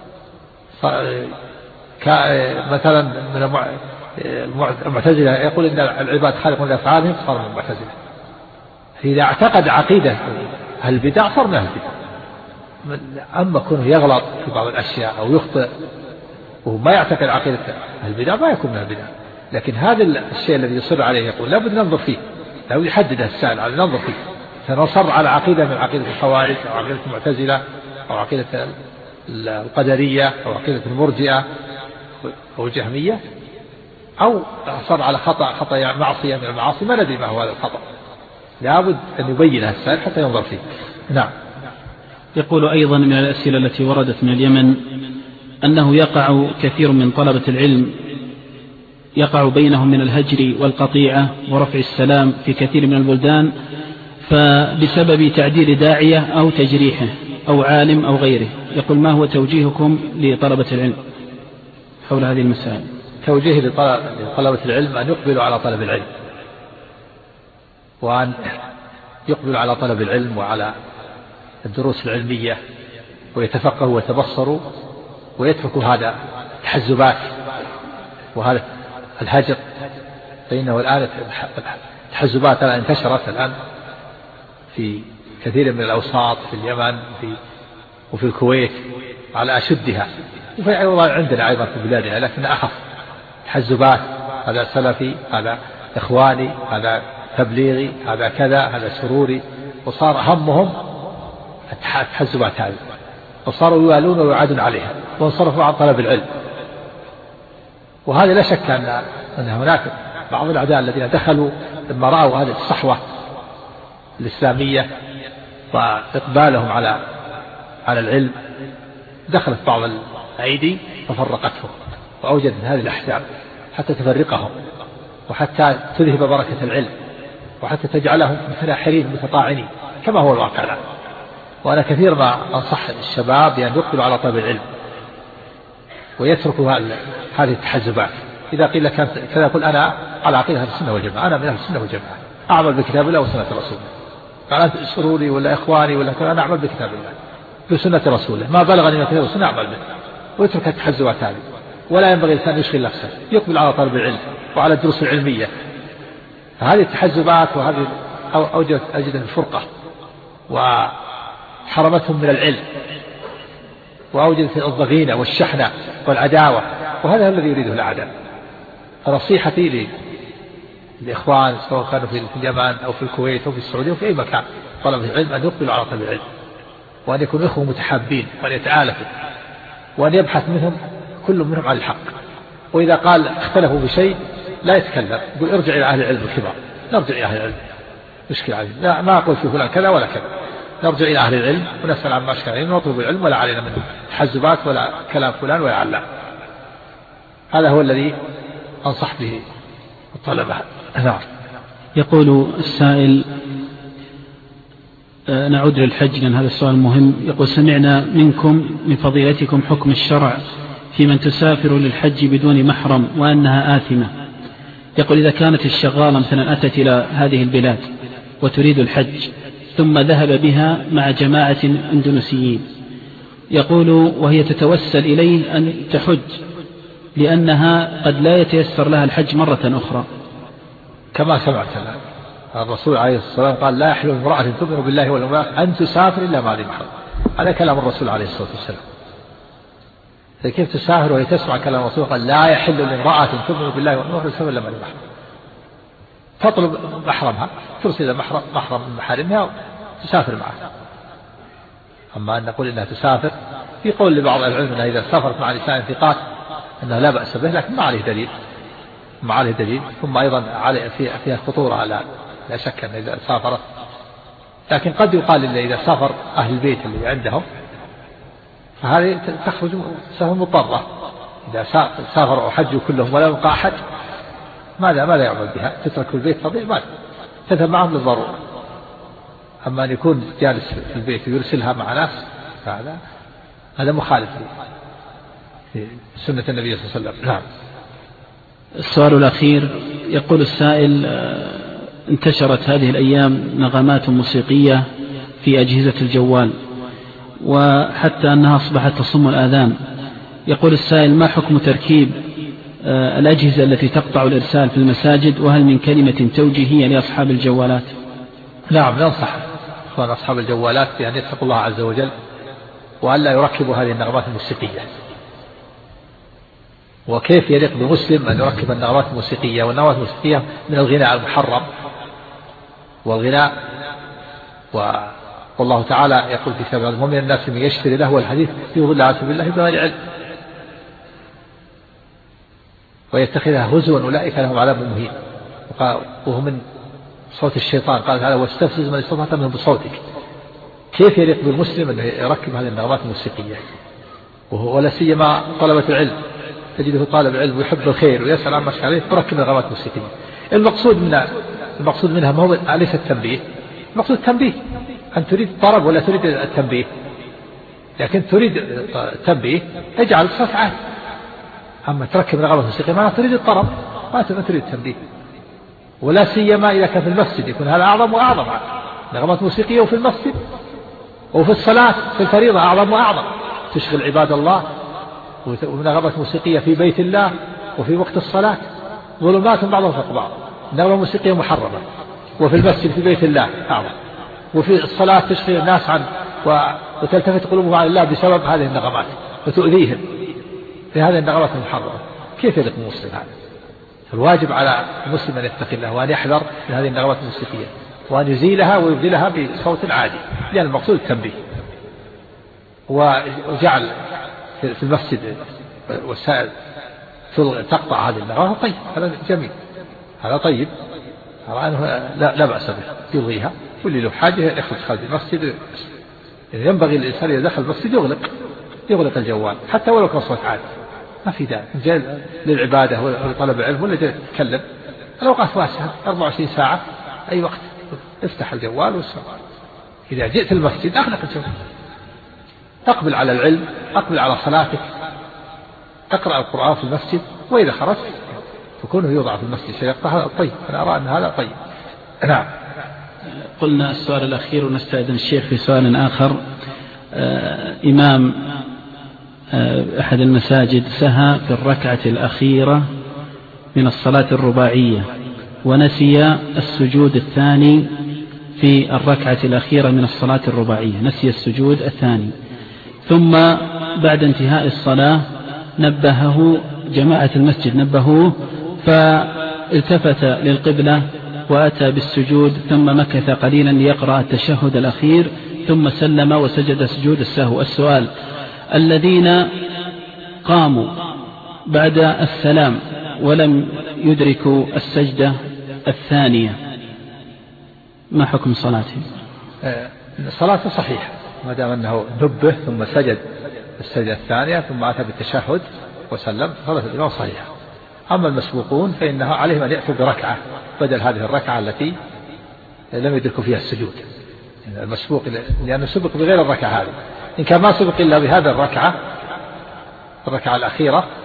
مثلا من المعتزلة يقول إن العباد خالقون لأفعالهم صار من المعتزلة. إذا اعتقد عقيدة أهل البدع صار من أهل البدع. أما كونه يغلط في بعض الأشياء أو يخطئ وما يعتقد عقيدة أهل البدع ما يكون من أهل البدع. لكن هذا الشيء الذي يصر عليه يقول لابد ننظر فيه، لابد يحدد السائل على ننظر فيه. فنصر على عقيدة من عقيدة الخوارج أو عقيدة المعتزلة أو عقيدة القدرية أو عقيدة المرجئة أو الجهمية، أو صار على خطأ معصية من المعاصي ما ندري ما هو هذا الخطأ، لابد أن يبينها السائل حتى ينظر فيه. نعم. يقول أيضا من الأسئلة التي وردت من اليمن أنه يقع كثير من طلبة العلم يقع بينهم من الهجر والقطيعة ورفع السلام في كثير من البلدان، فبسبب تعديل داعية أو تجريحه أو عالم أو غيره. يقول ما هو توجيهكم لطلبة العلم حول هذه المسائل؟ توجيه لطلبة العلم أن يقبلوا على طلب العلم، وأن يقبلوا على طلب العلم وعلى الدروس العلمية ويتفقهوا ويتبصروا ويتركوا هذا التحزبات وهذا الهجر. فإنه الآن التحزبات انتشرت الآن في كثير من الأوساط في اليمن وفي الكويت على أشدها، وفي أيضا عندنا أيضا في بلادنا لكن أخف. تحزبات، هذا سلفي، هذا إخواني، هذا تبليغي، هذا كذا، هذا سروري، وصار همهم التحزبات هذه، وصاروا يوالون ويعادون عليها وانصرفوا عن طلب العلم. وهذا لا شك أن هناك بعض الأعداء الذين دخلوا لما رأوا هذه الصحوة الإسلامية وإقبالهم على العلم دخلت بعض الأيدي ففرقتهم وأوجدت هذه الأحزاب حتى تفرقهم وحتى تذهب بركة العلم وحتى تجعلهم متناحرين متطاعنين كما هو الواقع الآن. وأنا كثير ما أنصح الشباب بأن يقبلوا على طلب العلم ويتركوا هذه التحزبات. إذا قيل كذا يقول أنا على عقيدة أهل السنة والجماعة، أنا من أهل السنة والجماعة، أعمل بكتاب الله وسنة رسوله. قال أنت سروري ولا إخواني ولا كذا، أنا أعمل بكتاب الله بسنة رسوله، ما بلغني من كتاب والسنة أعمل به، ويترك التحزبات هذه. ولا ينبغي الإنسان يشغل نفسه، يقبل على طلب العلم وعلى الدروس العلمية. فهذه التحزبات وهذه أوجدت الفرقة وحرمتهم من العلم وأوجدت الضغينة والشحنة والعداوة، وهذا الذي يريده الأعداء. فنصيحتي للإخوان سواء كانوا في اليمن أو في الكويت أو في السعودية أو في أي مكان طلب العلم أن يقبلوا على طلب العلم، وأن يكونوا إخوة متحابين وأن يتآلفوا، وأن يبحث منهم كل منهم عن الحق. وإذا قال اختلفوا بشيء لا يتكلم، يقول ارجع إلى أهل العلم الكبار، نرجع إلى أهل العلم مشكلة عليهم، لا ما أقول في فلان كذا ولا كذا، نرجع إلى أهل العلم ونسأل عن ما أشكال علينا ونطلب العلم، ولا علينا منه تحزبات ولا كلام فلان ولا علان. هذا هو الذي أنصح به الطلبة. نعم. يقول السائل نعود للحج لأن هذا السؤال مهم. يقول سمعنا منكم من فضيلتكم حكم الشرع في من تسافر للحج بدون محرم وأنها آثمة. يقول إذا كانت الشغالة مثلا أتت إلى هذه البلاد وتريد الحج ثم ذهب بها مع جماعة اندونيسيين، يقول وهي تتوسل إليه أن تحج لأنها قد لا يتيسر لها الحج مرة أخرى. كما سمعت الرسول عليه الصلاة والسلام قال لا يحل امرأة تؤمن بالله واليوم الآخر أن تسافر إلا مع ذي محرم. هذا كلام الرسول عليه الصلاة والسلام. فكيف تسافر وهي تسمع كلام الرسول قال لا يحل لامرأة تؤمن بالله واليوم الآخر تسافر إلا مع ذي محرم. تطلب محرمها، ترسل محرم من محارمها تسافر معه. أما أن نقول إنها تسافر، في قول لبعض العلم أنها إذا سافرت مع نساء ثقات أنها لا بأس به، لكن ما عليه دليل. ثم أيضا فيها خطورة لا شك أن إذا سافرت، لكن قد يقال إذا سافر أهل البيت اللي عندهم فهذه تخرج سهم مضطرة. إذا سافر أو حجوا كلهم ولا يبقى أحد ماذا يعمل بها؟ تترك البيت تضيع مال، تذهب معهم للضرورة. أما أن يكون جالس في البيت ويرسلها مع ناس هذا مخالف في سنة النبي صلى الله عليه وسلم. نعم. السؤال الأخير يقول السائل: انتشرت هذه الأيام نغمات موسيقية في أجهزة الجوال وحتى أنها أصبحت تصم الآذان. يقول السائل: ما حكم تركيب الأجهزة التي تقطع الإرسال في المساجد، وهل من كلمة توجيهية لأصحاب الجوالات؟ نعم، ننصح إخوان أصحاب الجوالات بأن يتقوا الله عز وجل وألا يركبوا هذه النغمات الموسيقية. وكيف يليق بمسلم أن يركب النغمات الموسيقية؟ والنغمات الموسيقية من الغناء المحرم، والغناء والله تعالى يقول في كتابه: ومن الناس من يشتري لهو الحديث ليضل عن سبيل الله بغير علم ويتخذها هزوا أولئك لهم عذاب مهين. وهو من صوت الشيطان. قال تعالى: واستفزز من استطعت منهم بصوتك. كيف يليق بالمسلم أن يركب هذه النغمات الموسيقية؟ ولا سيما طلبة العلم، تجده طالب علم ويحب الخير ويسأل عما عليه يركب نغمات موسيقية. المقصود منها ما هو أليس التنبيه؟ المقصود التنبيه، أن تريد الطرب ولا تريد التنبيه. لكن تريد التنبيه اجعل الصوت عالي. أما تركب نغمات موسيقية ما تريد الطرب، ما تريد التنبيه. ولا سيما إذا كان في المسجد يكون هذا أعظم وأعظم. نغمات موسيقية وفي المسجد وفي الصلاة في الفريضة أعظم وأعظم، تشغل عباد الله. ونغمات موسيقية في بيت الله وفي وقت الصلاة ظلمات بعضها فوق بعض. نغمة موسيقية محرمة. وفي المسجد في بيت الله أعظم. وفي الصلاة تشغل الناس عن وتلتفت قلوبهم عن الله بسبب هذه النغمات وتؤذيهم في هذه النغمات المحرمة. كيف يليق المسلم هذا؟ الواجب على المسلم أن يتقي الله وأن يحذر من هذه النغمات الموسيقية وأن يزيلها ويبدلها بصوت عادي، لأن المقصود التنبيه. وجعل في المسجد وسائل تقطع هذه النغمات طيب، هذا جميل، هذا طيب، لا بأس به، يلغيها. واللي له حاجة يخرج خارج المسجد. ينبغي الإنسان إذا دخل المسجد يغلق الجوال حتى ولو كان صوت عالي، ما في داعي. جاي للعبادة ولطلب العلم ولا جاي تتكلم، الأوقات واسعة 24 ساعة، أي وقت افتح الجوال واسمع. إذا جئت المسجد أغلق الجوال، أقبل على العلم، أقبل على صلاتك، اقرأ القرآن في المسجد. وإذا خرجت فكونه يوضع في المسجد شيء هذا طيب، أنا أرى أن هذا طيب. نعم. قلنا السؤال الأخير ونستأذن الشيخ في سؤال آخر. إمام أحد المساجد سهى في الركعة الأخيرة من الصلاة الرباعية ونسي السجود الثاني في الركعة الأخيرة من الصلاة الرباعية، نسي السجود الثاني. ثم بعد انتهاء الصلاة نبهه جماعة المسجد، نبهوه فالتفت للقبلة وأتى بالسجود، ثم مكث قليلا ليقرأ التشهد الأخير ثم سلم وسجد سجود السهو. السؤال: الذين قاموا بعد السلام ولم يدركوا السجدة الثانية ما حكم صلاتهم؟ صلاته صحيحة ما دام أنه نبه ثم سجد السجدة الثانية ثم أتى بالتشهد وسلم، صلاة الإمام صحيحة. أما المسبوقون فإنها عليهم أن يأتوا بركعة بدل هذه الركعة التي لم يدركوا فيها السجود. المسبوق لأنه سبق بغير الركعة هذه، إن كان ما سبق إلا بهذا الركعة الأخيرة،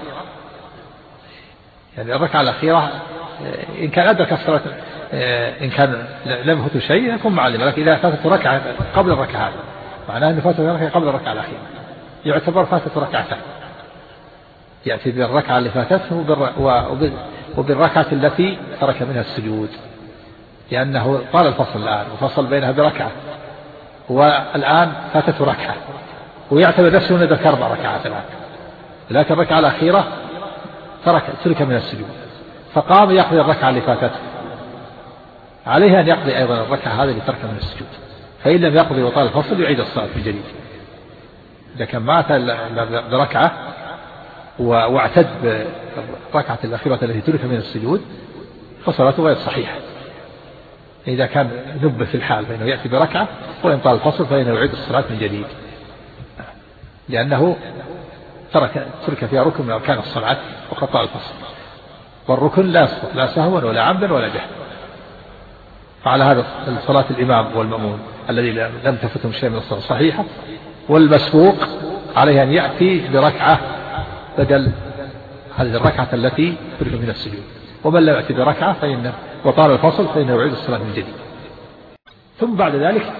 يعني الركعة الأخيرة إن كان أدرك الصلاة، إن كان لم يفوت شيء يكون معلم. لكن إذا فاتت ركعة قبل الركعة هذه معناه أنه فاتت ركعة قبل الركعة الأخيرة، يعتبر فاتت ركعتين، يأتي بالركعة اللي فاتته وبالركعة التي ترك منها السجود، لأنه طال الفصل الآن وفصل بينها بركعة، والآن فاتته ركعة ويعتبر نفسه أنه ذكر 4 ركعات الآن، لكن الركعة الأخيرة ترك من السجود، فقام يقضي الركعة اللي فاتته، عليه أن يقضي أيضا الركعة هذه اللي ترك من السجود. فإن لم يقضي وطال الفصل يعيد الصلاة من جديد. إذا كان مات بركعة واعتد بالركعة الأخيرة التي ترك من السجود فصلاته غير صحيحة. إذا كان نبه في الحال فإنه يأتي بركعة، وإن طال الفصل فإنه يعيد الصلاة من جديد. لأنه ترك فيها ركن من أركان الصلاة وقطع الفصل، والركن لا يسقط لا سهوا ولا عمدا ولا جهلا. فعلى هذا صلاة الإمام والمأمون الذي لم تفتهم شيء من الصلاة صحيحة، والمسبوق عليه أن يأتي بركعة بدل هذه الركعة التي ترك من السجود، ومن لم يأتي بركعة وطال الفصل فإنه يعيد الصلاة من جديد. ثم بعد ذلك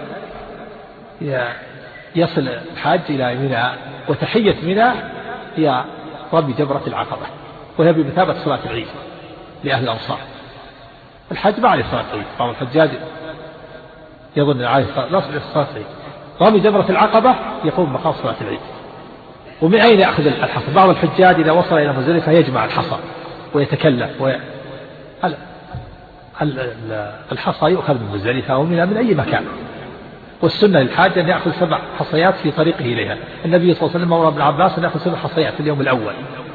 يصل الحاج إلى منى، وتحية منى هي رمي جمرة العقبة، وهي بمثابة صلاة العيد لأهل الأمصار. الحج ما عليه صلاة العيد، بعض الحجاج يظن عليه صلاة العيد. رمي جمرة العقبة يقوم مقام صلاة العيد. ومن أين يأخذ الحصى؟ بعض الحجاج إذا وصل إلى مزدلفة يجمع الحصى ويتكلف الحصى يؤخذ من مزدلفة أو من أي مكان، والسنة للحاج أن يأخذ 7 حصيات في طريقه إليها. النبي صلى الله عليه وسلم أمر ابن عباس أن يأخذ 7 حصيات في اليوم الأول،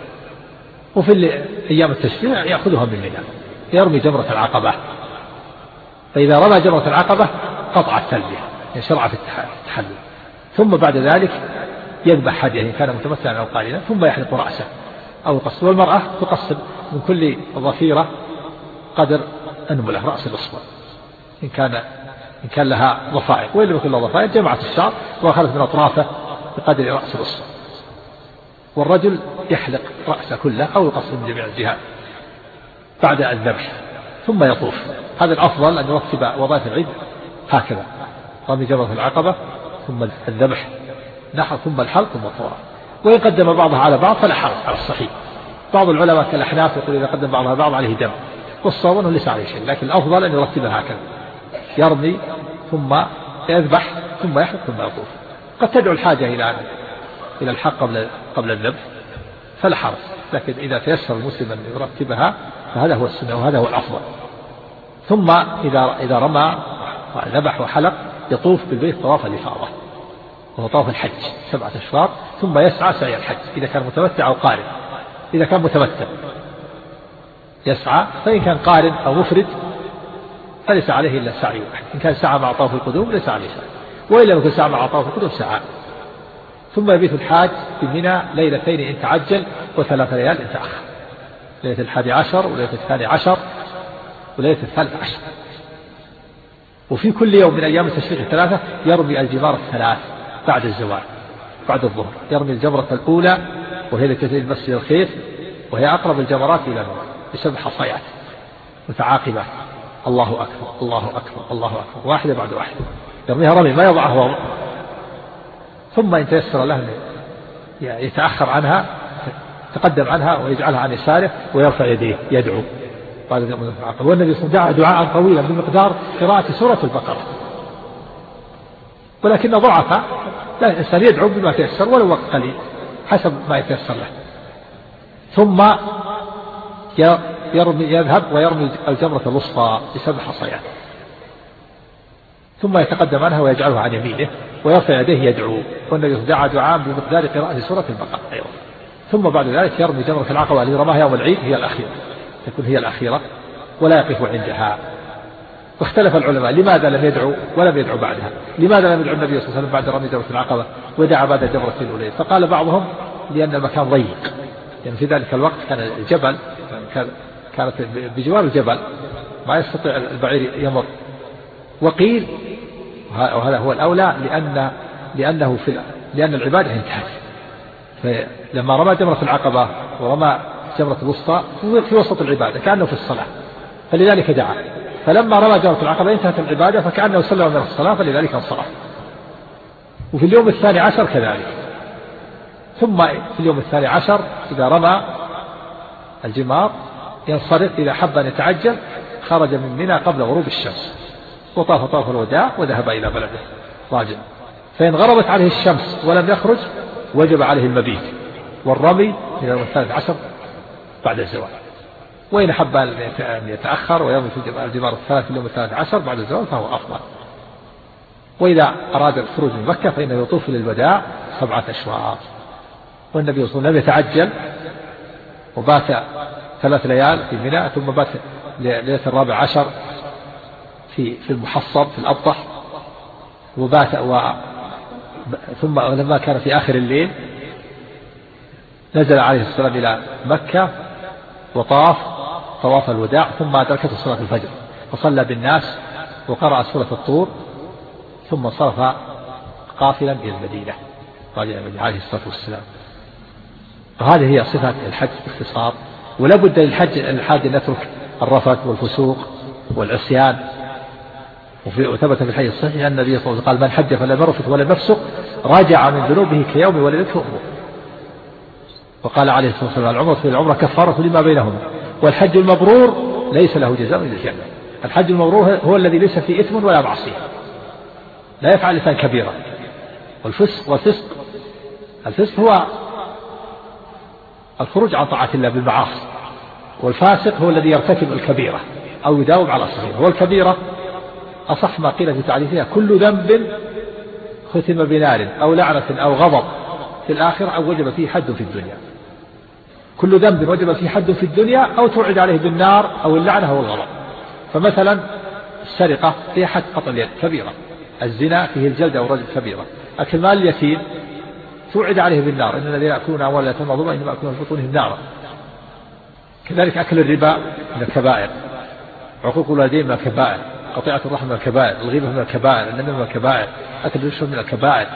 وفي أيام التشريع يأخذها من منى، يرمي جمرة العقبة. فإذا رمى جمرة العقبة قطع التلبية، يشرع في التحلل. ثم بعد ذلك يذبح هديه إن كان متمتعا أو قارنا، ثم يحلق رأسه أو يقصر. والمرأة تقصر من كل ظفيرة قدر أنملة رأس الأصبع إن كان لها ضفائر، وإن لم يكن لها ضفائر جمعت الشعر وأخذت من أطرافه بقدر رأس الأصبع. والرجل يحلق رأسه كله أو يقصر من جميع الجهات بعد الذبح ثم يطوف. هذا الأفضل أن يرتب وظائف العيد هكذا: رمي جمرة العقبة، ثم الذبح نحر، ثم الحلق، ثم الطواف. وإن قدم بعضها على بعض فلا حرج على الصحيح. بعض العلماء كالأحناف يقول إذا قدم بعضها بعض عليه دم، والصواب أنه ليس عليه شيء، لكن الأفضل أن يرتبها هكذا: يرمي ثم يذبح ثم يحلق ثم يطوف. قد تدعو الحاجة إلى الحق قبل الذبح فلا حرج، لكن إذا تيسر المسلم أن يرتبها فهذا هو السنة وهذا هو الأفضل. ثم إذا رمى وذبح وحلق يطوف بالبيت طواف الإفاضة، وهو طواف الحج 7 أشواط، ثم يسعى سعي الحج إذا كان متمتع أو قارن. إذا كان متمتع يسعى، فإن كان قارن أو مفرد فليس عليه إلا سعي واحد. إن كان سعى مع طواف القدوم ليس عليه سعي، وإن لم يكن سعى مع طواف القدوم سعى. ثم يبيت الحاج في منى 2 ليلة إن تعجل و3 ليال إن تأخر: ليلة 11 وليلة 12 وليلة 13. وفي كل يوم من أيام التشريق 3 يرمي الجمار 3 بعد الزوال بعد الظهر. يرمي الجمرة الأولى وهي التي تلي المسجد الخيف، وهي أقرب الجمرات إلى الماء، ب7 حصيات متعاقبات: الله أكبر الله أكبر الله أكبر، واحدة بعد واحدة يرميها رمي ما يضعها وضع. ثم إن تيسر له يتأخر عنها، تقدم عنها ويجعلها عن يساره ويرفع يديه يدعو. والنبي صلى الله عليه وسلم دعا دعاء طويلا بمقدار قراءة سورة البقرة، ولكن ضعف. لا، الإنسان يدعو بما تيسر ولو وقت قليل حسب ما يتيسر له. ثم يذهب ويرمي الجمرة الوسطى ب7 حصيات، ثم يتقدم عنها ويجعلها عن يمينه ويرفع يديه يدعو. والنبي دعا دعاء بمقدار قراءة سورة البقرة أيضا. ثم بعد ذلك يرمي جمرة العقبة التي رماها يوم العيد، هي الأخيرة، تكون هي الأخيرة ولا يقف عندها. واختلف العلماء لماذا لم يدعو ولم يدعو بعدها. لماذا لم يدعو النبي صلى الله عليه وسلم بعد رمي جمرة العقبة ودعا بعد الجمرة الأولى؟ فقال بعضهم لأن المكان ضيق، يعني في ذلك الوقت كان الجبل كانت بجوار الجبل ما يستطيع البعير يمر. وقيل وهذا هو الأولى لأن العبادة انتهت، فلما رمى جمرة العقبة ورمى جمرة الوسطى في وسط العبادة كأنه في الصلاة، فلذلك دعا. فلما رمى جمرة العقبة انتهت العبادة فكأنه سلم من الصلاة، فلذلك انصرف. وفي اليوم 12 كذلك. ثم في اليوم 12 إذا رمى الجمار ينصرف. إذا حب أن يتعجل خرج من منى قبل غروب الشمس وطاف طواف الوداع وذهب إلى بلده راجع. فإن غربت عليه الشمس ولم يخرج وجب عليه المبيت والرمي إلى يوم 13 بعد الزوال. وإن حب أن يتأخر ويرمي في الجمار الثلاث في اليوم 13 بعد الزوال فهو أفضل. وإذا أراد الخروج من مكة فإنه يطوف للوداع 7 أشواط. والنبي صلى الله عليه وسلم يتعجل وبات 3 ليال في منى، ثم بات ليلة 14 في المحصب في الأبطح، ثم لما كان في آخر الليل نزل عليه الصلاة والسلام إلى مكة وطاف طواف الوداع، ثم أدركته صلاة الفجر فصلى بالناس وقرأ سورة الطور، ثم صرف قافلا إلى المدينة عليه الصلاة والسلام. وهذه هي صفة الحج باختصار. ولا بد للحج أن نترك الرفث والفسوق والعصيان. وثبت في الحديث الصحيح أن النبي صلى الله عليه وسلم قال: من حج فلم يرفث ولم يفسق رجع من ذنوبه كيوم ولدته أمه. وقال عليه الصلاة والسلام: العمرة في العمرة كفارة لما بينهما، والحج المبرور ليس له جزاء إلا الجنة. الحج المبرور هو الذي ليس فيه إثم ولا معصية، لا يفعل الإنسان كبيرة. الفسق هو الخروج عن طاعة الله بالمعاصي، والفاسق هو الذي يرتكب الكبيرة أو يداوم على الصغيرة. والكبيرة أصح ما قيل في تعريفها كل ذنب ختم بنار أو لعنة أو غضب في الآخرة أو وجب فيه حد في الدنيا. كل ذنب وجب فيه حد في الدنيا أو توعد عليه بالنار أو اللعنة أو الغضب. فمثلا السرقة فيها حد قطع اليد كبيرة، الزنا فيه الجلد أو الرجم كبيرة، أكل مال اليتيم توعد عليه بالنار، إن الذين يأكلون أموال اليتامى ظلما إنما يأكلون في بطونهم نارا. كذلك أكل الربا من الكبائر، عقوق الوالدين من الكبائر، قطيعة الرحم من الكبائر، الغيبة من الكبائر، النميمة من الكبائر، أكل الرشوة من الكبائر.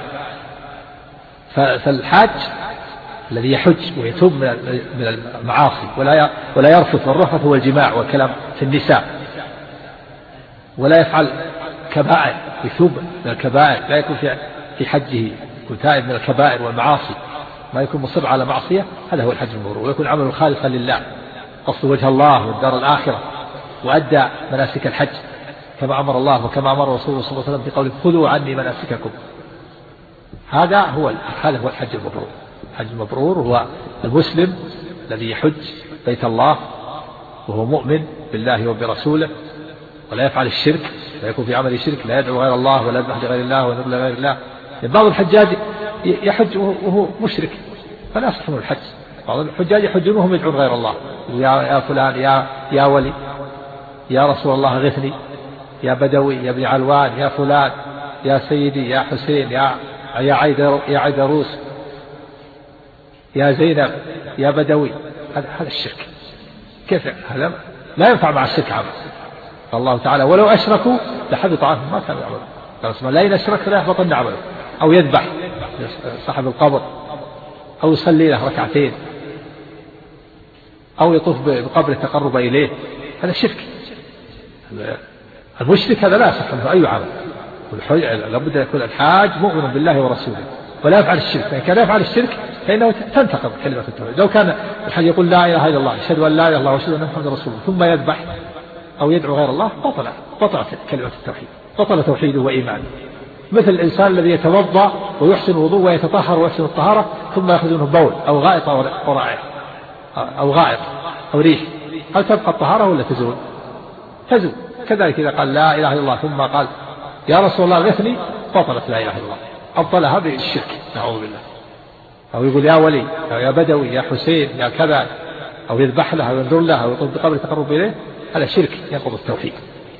فالحاج الذي يحج ويتوب من المعاصي ولا يرفث، والرفث هو الجماع والكلام في النساء، ولا يفعل كبائر، يتوب من الكبائر، لا يكون في حجه يكون تائب من الكبائر والمعاصي، ما يكون مصر على معصية، هذا هو الحج المبرور. ويكون عمله خالصا لله، قصد وجه الله والدار الآخرة، وأدى مناسك الحج كما أمر الله وكما أمر رسوله صلى الله عليه وسلم في قوله: خذوا عني مناسككم. هذا هو الحج المبرور. الحج المبرور هو المسلم الذي يحج بيت الله وهو مؤمن بالله وبرسوله، ولا يفعل الشرك، لا يكون في عمل شرك، لا يدعو غير الله ولا يذبح لغير الله ولا يذبح لغير الله. بعض الحجاج يحج وهو مشرك فلا يصح منه الحج. بعض الحجاج يحجون وهم يدعون غير الله: يا فلان، يا ولي، يا رسول الله اغثني، يا بدوي، يا ابن علوان، يا فلان، يا سيدي، يا حسين، يا عيدروس، يا زينب، يا بدوي. هذا الشرك. كيف هذا؟ لا ينفع مع الشرك عمل. الله تعالى: ولو أشركوا لحبط عنهم ما كانوا يعملون. قال اسمه: لا إن أشركت لا يحبطن عمله. أو يذبح صاحب القبر، أو يصلي له ركعتين، أو يطوف بقبر التقرب إليه. هذا شرك. المشرك هذا لا يصح منه أي عمل. لابد أن يكون الحاج مؤمن بالله ورسوله ولا يفعل الشرك. فإن كان يفعل الشرك فإنه تنتقض كلمة التوحيد. لو كان الحاج يقول: لا إله إلا الله، أشهد أن لا إله إلا الله وأشهد أن محمدا رسول الله، ثم يذبح أو يدعو غير الله، بطلت كلمة التوحيد، بطل توحيده وإيمانه. مثل الإنسان الذي يتوضأ ويحسن الوضوء ويتطهر ويحسن الطهارة ثم يأخذ منه بول أو غائط أو رائع أو غائط أو ريح، هل تبقى الطهارة ولا تزول؟ تزول. كذلك إذا قال: لا إله إلا الله ثم قال: يا رسول الله اغثني، بطلت لا إله إلا الله، أبطلها بالشرك، نعوذ بالله. أو يقول: يا ولي، أو يا بدوي، يا حسين، يا كذا، أو يذبح له أو ينذر له أو يطلب بقبر التقرب إليه، هذا شرك ينقض التوحيد.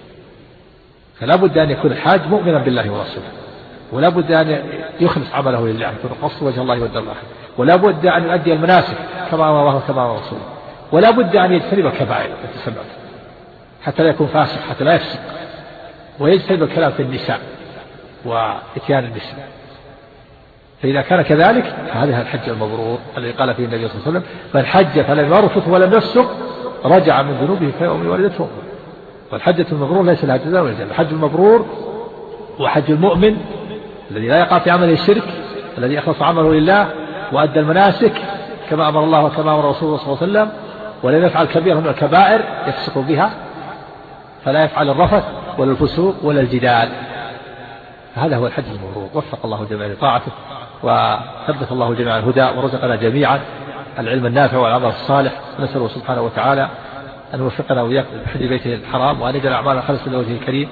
فلا بد أن يكون الحاج مؤمنا بالله ورسوله، ولا بد أن يخلص عمله لله، يكون قصد وجه الله والدار الآخرة، ولا بد أن يؤدي المناسك كما أمر الله وكما أمر رسوله، ولا بد أن يجتنب الكبائر والتسبب حتى لا يكون فاسق، حتى لا يفسق، ويجتنب الكلام في النساء وإتيان النساء. فإذا كان كذلك فهذا الحج المبرور الذي قال فيه النبي صلى الله عليه وسلم: من حج فلم يرفث ولم يفسق رجع من ذنوبه كيوم ولدته أمه. والحجة المبرور ليس لها جزاء ولا جزاء. الحج المبرور هو حج المؤمن الذي لا يقع في عمله الشرك، الذي أخلص عمله لله وأدى المناسك كما أمر الله وكما أمر رسوله صلى الله عليه وسلم، ولم يفعل كبيرة من الكبائر يفسق بها، فلا يفعل الرفث ولا الفسوق ولا الجدال. هذا هو الحج المبرور. وفق الله جميعا لطاعته، وثبت الله جميعا الهدى، ورزقنا جميعا العلم النافع والعمل الصالح. نسأله سبحانه وتعالى أن يوفقنا وإياكم لحج بيته الحرام، وأن يجعل أعمالنا خالصة لوجهه الكريم،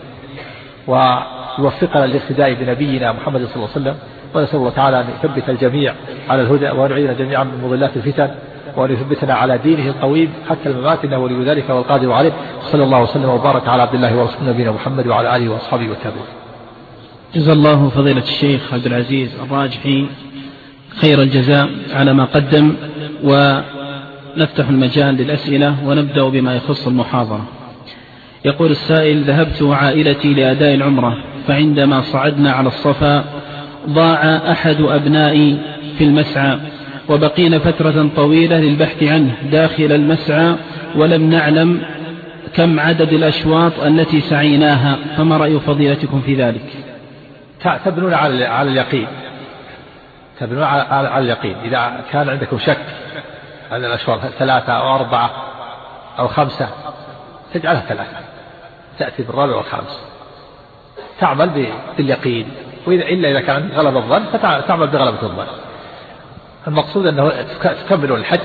ويوفقنا للاقتداء بنبينا محمد صلى الله عليه وسلم. ونسأل الله تعالى أن يثبت الجميع على الهدى، وأن يعيذنا جميعا من مضلات الفتن، وأن يثبتنا على دينه القويم حتى الممات، إنه ولي ذلك والقادر عليه. صلى الله وسلم وبارك على عبد الله ورسوله نبينا محمد وعلى آله وأصحابه والتابعين. جزا الله فضيلة الشيخ عبد العزيز الراجحي خير الجزاء على ما قدم ونفتح المجال للأسئلة ونبدأ بما يخص المحاضرة. يقول السائل: ذهبت وعائلتي لأداء العمرة، فعندما صعدنا على الصفا ضاع أحد أبنائي في المسعى، وبقينا فترة طويلة للبحث عنه داخل المسعى، ولم نعلم كم عدد الأشواط التي سعيناها، فما رأي فضيلتكم في ذلك؟ تبنون على اليقين، تبنون على اليقين. إذا كان عندكم شك أن الأشواط 3 أو 4 أو 5 تجعلها 3، تأتي بالرابع والخامس، تعمل باليقين. إلا إذا كان غلب الظن فتعمل بغلبة الظن. المقصود أنه تكملون الحج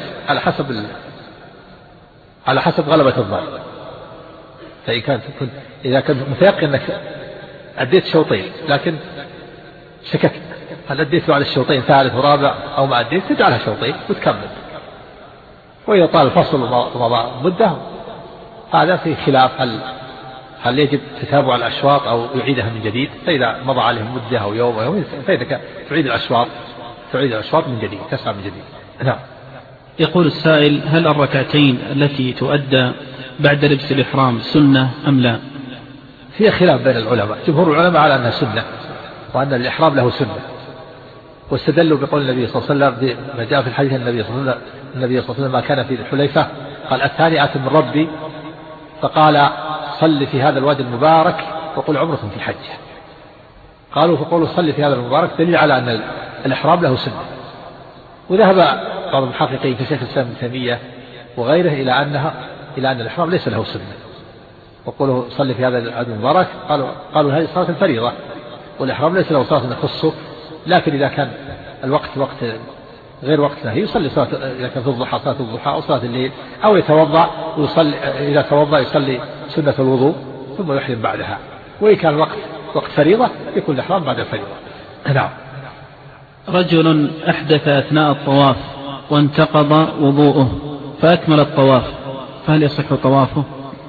على حسب غلبة الظن. إذا كنت متيقن أنك أديت شوطين لكن شككت هل أديت على الشوطين ثالث ورابع أو ما أديت، تجعلها شوطين وتكمل. وإذا طال الفصل ومضى مدة هذا في خلاف هل يجب تتابع الأشواط أو يعيدها من جديد. فإذا مضى عليهم مدة أو يوم أو يومين فإذا تعيد الأشواط من جديد، تسعى من جديد. نعم. يقول السائل: هل الركعتين التي تؤدى بعد لبس الإحرام سنة أم لا؟ في خلاف بين العلماء. جمهور العلماء على أنها سنة وأن الإحرام له سنة، واستدلوا بقول النبي صلى الله عليه وسلم ما جاء في الحديث النبي صلى الله عليه وسلم ما كان في الحليفة قال: الثاني آت من ربي فقال: صل في هذا الوادي المبارك وقل عمرة في حجة. قالوا فقولوا صل في هذا المبارك دليل على أن الإحرام له سنة. وذهب بعض المحققين كشيخ الإسلام ابن تيمية وغيره إلى أن الإحرام ليس له سنة، وقولوا صل في هذا الوادي المبارك قالوا هذه صلاة الفريضة، والإحرام ليس له صلاة يخصه. لكن إذا كان الوقت وقت غير وقت نهي يصلي صلاة، إذا كان في الضحى صلاة الضحى أو صلاة الليل، أو يتوضأ ويصلي، إذا توضأ يصلي سنة الوضوء ثم يحرم بعدها. وإن كان وقت فريضة يكون الإحرام بعد الفريضة. نعم. رجل أحدث أثناء الطواف وانتقض وضوءه فأكمل الطواف، فهل يصح طوافه؟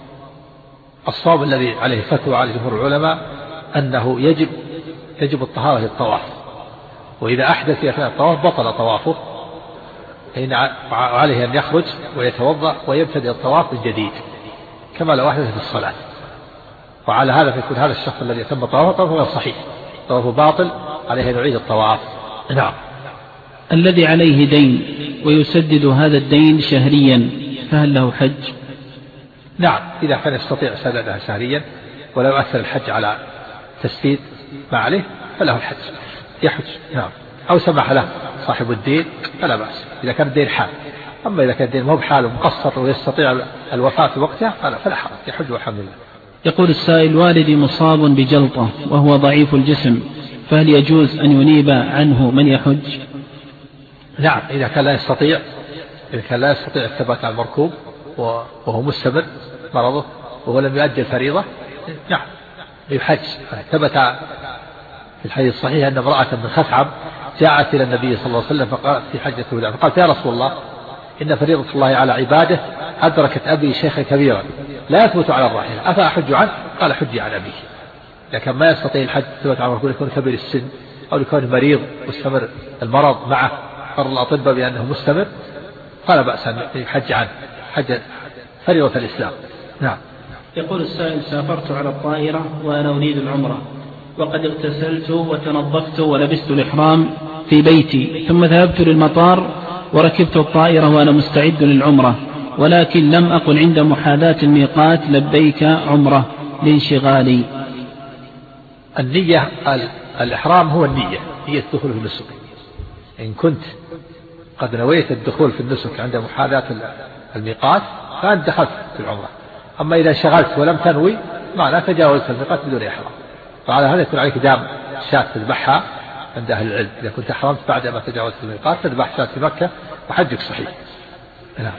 الصواب الذي عليه فتوى على جمهور العلماء أنه يجب الطهارة للطواف، وإذا أحدث في أثناء الطواف بطل طوافه، فإن عليه أن يخرج ويتوضأ ويبتدئ الطواف من جديد كما لو أحدث في الصلاة. وعلى هذا فيكون هذا الشخص الذي يتم طوافه غير صحيح، طوافه باطل، عليه أن يعيد الطواف. نعم. الذي عليه دين ويسدد هذا الدين شهريا فهل له حج؟ نعم، إذا كان يستطيع سدادها شهريا ولا يؤثر الحج على تسديد ما عليه فله الحج، يحج. نعم. أو سمح له صاحب الدين فلا بأس إذا كان الدين حال. أما إذا كان الدين مو بحال ومقصر ويستطيع الوفاة في وقتها فلا حرج، يحج والحمد لله. يقول السائل: والدي مصاب بجلطة وهو ضعيف الجسم، فهل يجوز أن ينيب عنه من يحج؟ نعم، إذا كان لا يستطيع الثبات على المركوب وهو مستمر مرضه وهو لم يؤدي الفريضة، نعم يحج. ثبت في الحديث الصحيح أن امرأة من خثعم جاءت إلى النبي صلى الله عليه وسلم فقالت في حجة الوداع، فقالت: يا رسول الله، إن فريضة الله على عباده أدركت أبي شيخا كبيرا لا يثبت على الراحلة، أفأحج عنه؟ قال: حجي عن أبيه. لكن ما يستطيع الحج ثبت على المركوب يكون كبير السن أو يكون مريض مستمر المرض معه، قرر الأطباء بأنه مستمر، فلا بأس أن يحج عنه حج فريضة الإسلام. نعم. يقول السائل: سافرت على الطائرة وأنا أريد العمرة، وقد اغتسلت وتنظفت ولبست الإحرام في بيتي، ثم ذهبت للمطار وركبت الطائرة وأنا مستعد للعمرة، ولكن لم أقل عند محاذاة الميقات لبيك عمرة لانشغالي. النية، الإحرام هو النية، هي الدخول في النسك. إن كنت قد نويت الدخول في النسك عند محاذاة الميقات فأنت دخلت في العمرة. أما إذا شغلت ولم تنوي معناه تجاوزت الميقات بدون إحرام، فعلى هذا يكون عليك دام شاة تذبحها عند أهل العلم. إذا كنت أحرمت بعد ما تجاوزت الميقات تذبح شاة في مكة وحجك صحيح. نعم.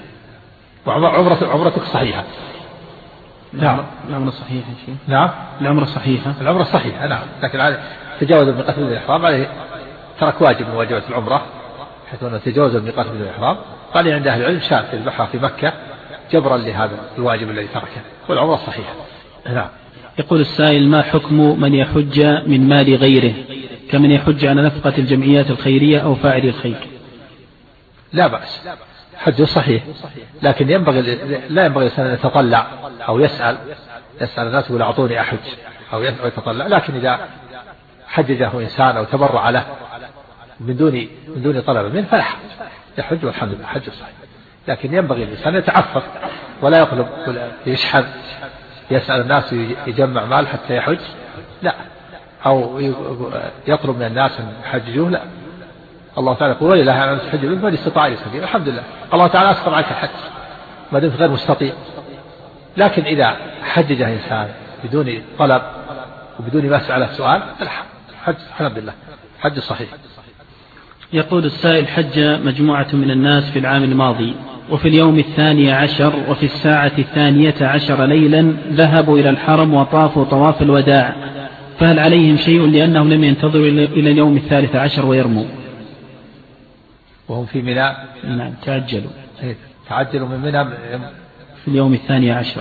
وعمرتك صحيحة. نعم. العمرة صحيحة شيء. نعم. العمرة صحيحة. العمرة صحيحة. نعم. لكن عليه تجاوز الميقات بدون إحرام، عليه ترك واجب من واجبات العمرة، حيث أنه تجاوز الميقات بدون إحرام، قال عند أهل العلم شاة تذبحها في مكة جبرا لهذا الواجب الذي تركه، والعمرة صحيحة. نعم. يقول السائل: ما حكم من يحج من مال غيره كمن يحج على نفقة الجمعيات الخيرية أو فاعل الخير؟ لا بأس، حجه صحيح، لكن لا ينبغي الإنسان أن يتطلع أو يسأل الناس يقول أعطوني أحج أو يتطلع، لكن إذا حججه إنسان أو تبرع له من دون طلب منه فلا يحج والحمد لله حجه صحيح. لكن ينبغي الإنسان يتعفف ولا يطلب يشحذ يسأل الناس يجمع مال حتى يحج، لا، أو يطلب من الناس أن يحججوه، لا. الله تعالى يقول ولله على الناس حج البيت من استطاع إليه سبيلا، الحمد لله الله تعالى أسقط عنك الحج ما دمت غير مستطيع. لكن إذا حججه إنسان بدون طلب وبدون مسألة سؤال الحج الحمد لله حج صحيح. يقول السائل: حج مجموعة من الناس في العام الماضي، وفي اليوم 12 وفي الساعة 12 ليلا ذهبوا إلى الحرم وطافوا طواف الوداع، فهل عليهم شيء لأنهم لم ينتظروا إلى اليوم 13 ويرموا؟ وهم في منى؟ نعم، تعجلوا من منى في اليوم 12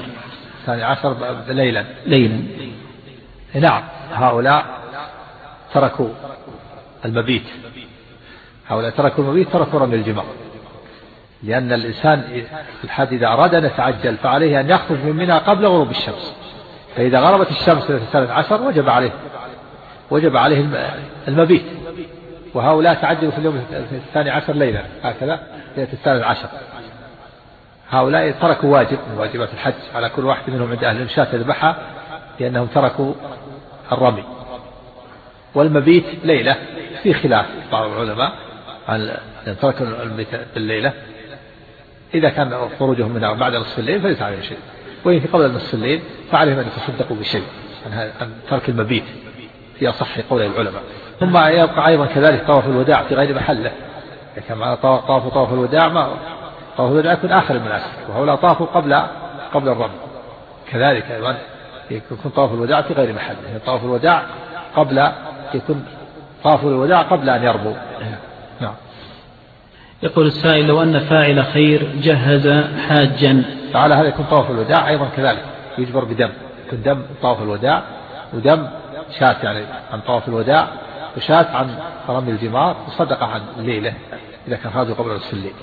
ليلا. نعم، هؤلاء تركوا المبيت، تركوا رمي الجمار، لأن الإنسان في الحج إذا أراد أن يتعجل فعليه أن يخرج من منى قبل غروب الشمس، فإذا غربت الشمس في 13 وجب عليه المبيت، وهؤلاء تعجلوا في اليوم 12 ليلا، هكذا ليلة 13. هؤلاء تركوا واجب من واجبات الحج على كل واحد منهم عند أهل المشاة يذبحها، لأنهم تركوا الرمي. والمبيت ليلة في خلاف بعض العلماء عن ترك المبيت بالليلة، إذا كان خروجهم منها بعد نصف الليل فليس عليهم شيء، وإن في قبل نصف الليل فعليهم أن يتصدقوا بشيء عن ترك المبيت في أصح قول العلماء. ثم يبقى أيضا كذلك طواف الوداع في غير محله، كما طواف الوداع طواف الوداع يكون آخر المناسك، وهؤلاء طافوا قبل الرمي، كذلك أيضا يكون طواف الوداع في غير محله، طواف الوداع طافوا الوداع قبل أن يرموا. نعم. يقول السائل: لو أن فاعل خير جهز حاجا، فعلى هذا يكون طواف الوداع أيضا كذلك يجبر بدم، يكون دم طواف الوداع ودم شاة يعني عن طواف الوداع وشاة عن رمي الجمار وصدقة عن الليلة إذا كان خرج قبل نصف الليل.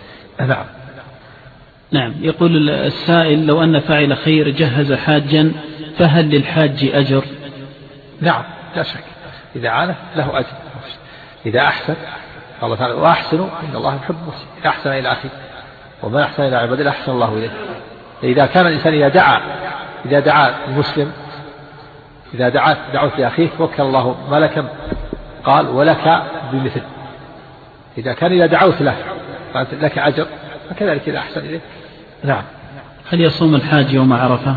نعم. يقول السائل: لو أن فاعل خير جهز حاجا فهل للحاج أجر؟ نعم لا شك، إذا عانه له أجر، إذا أحسن الله تعالى وأحسنوا إن الله يحب المحسنين، إذا أحسن إلى أخيه وما أحسن إلى عباد الله أحسن الله إليه. إذا كان الإنسان إذا دعا المسلم إذا دعوت لأخيه وكل الله ملكا قال ولك بمثل، إذا دعوت له قالت لك أجر، فكذلك إذا أحسن إليه. نعم. هل يصوم الحاج يوم عرفة؟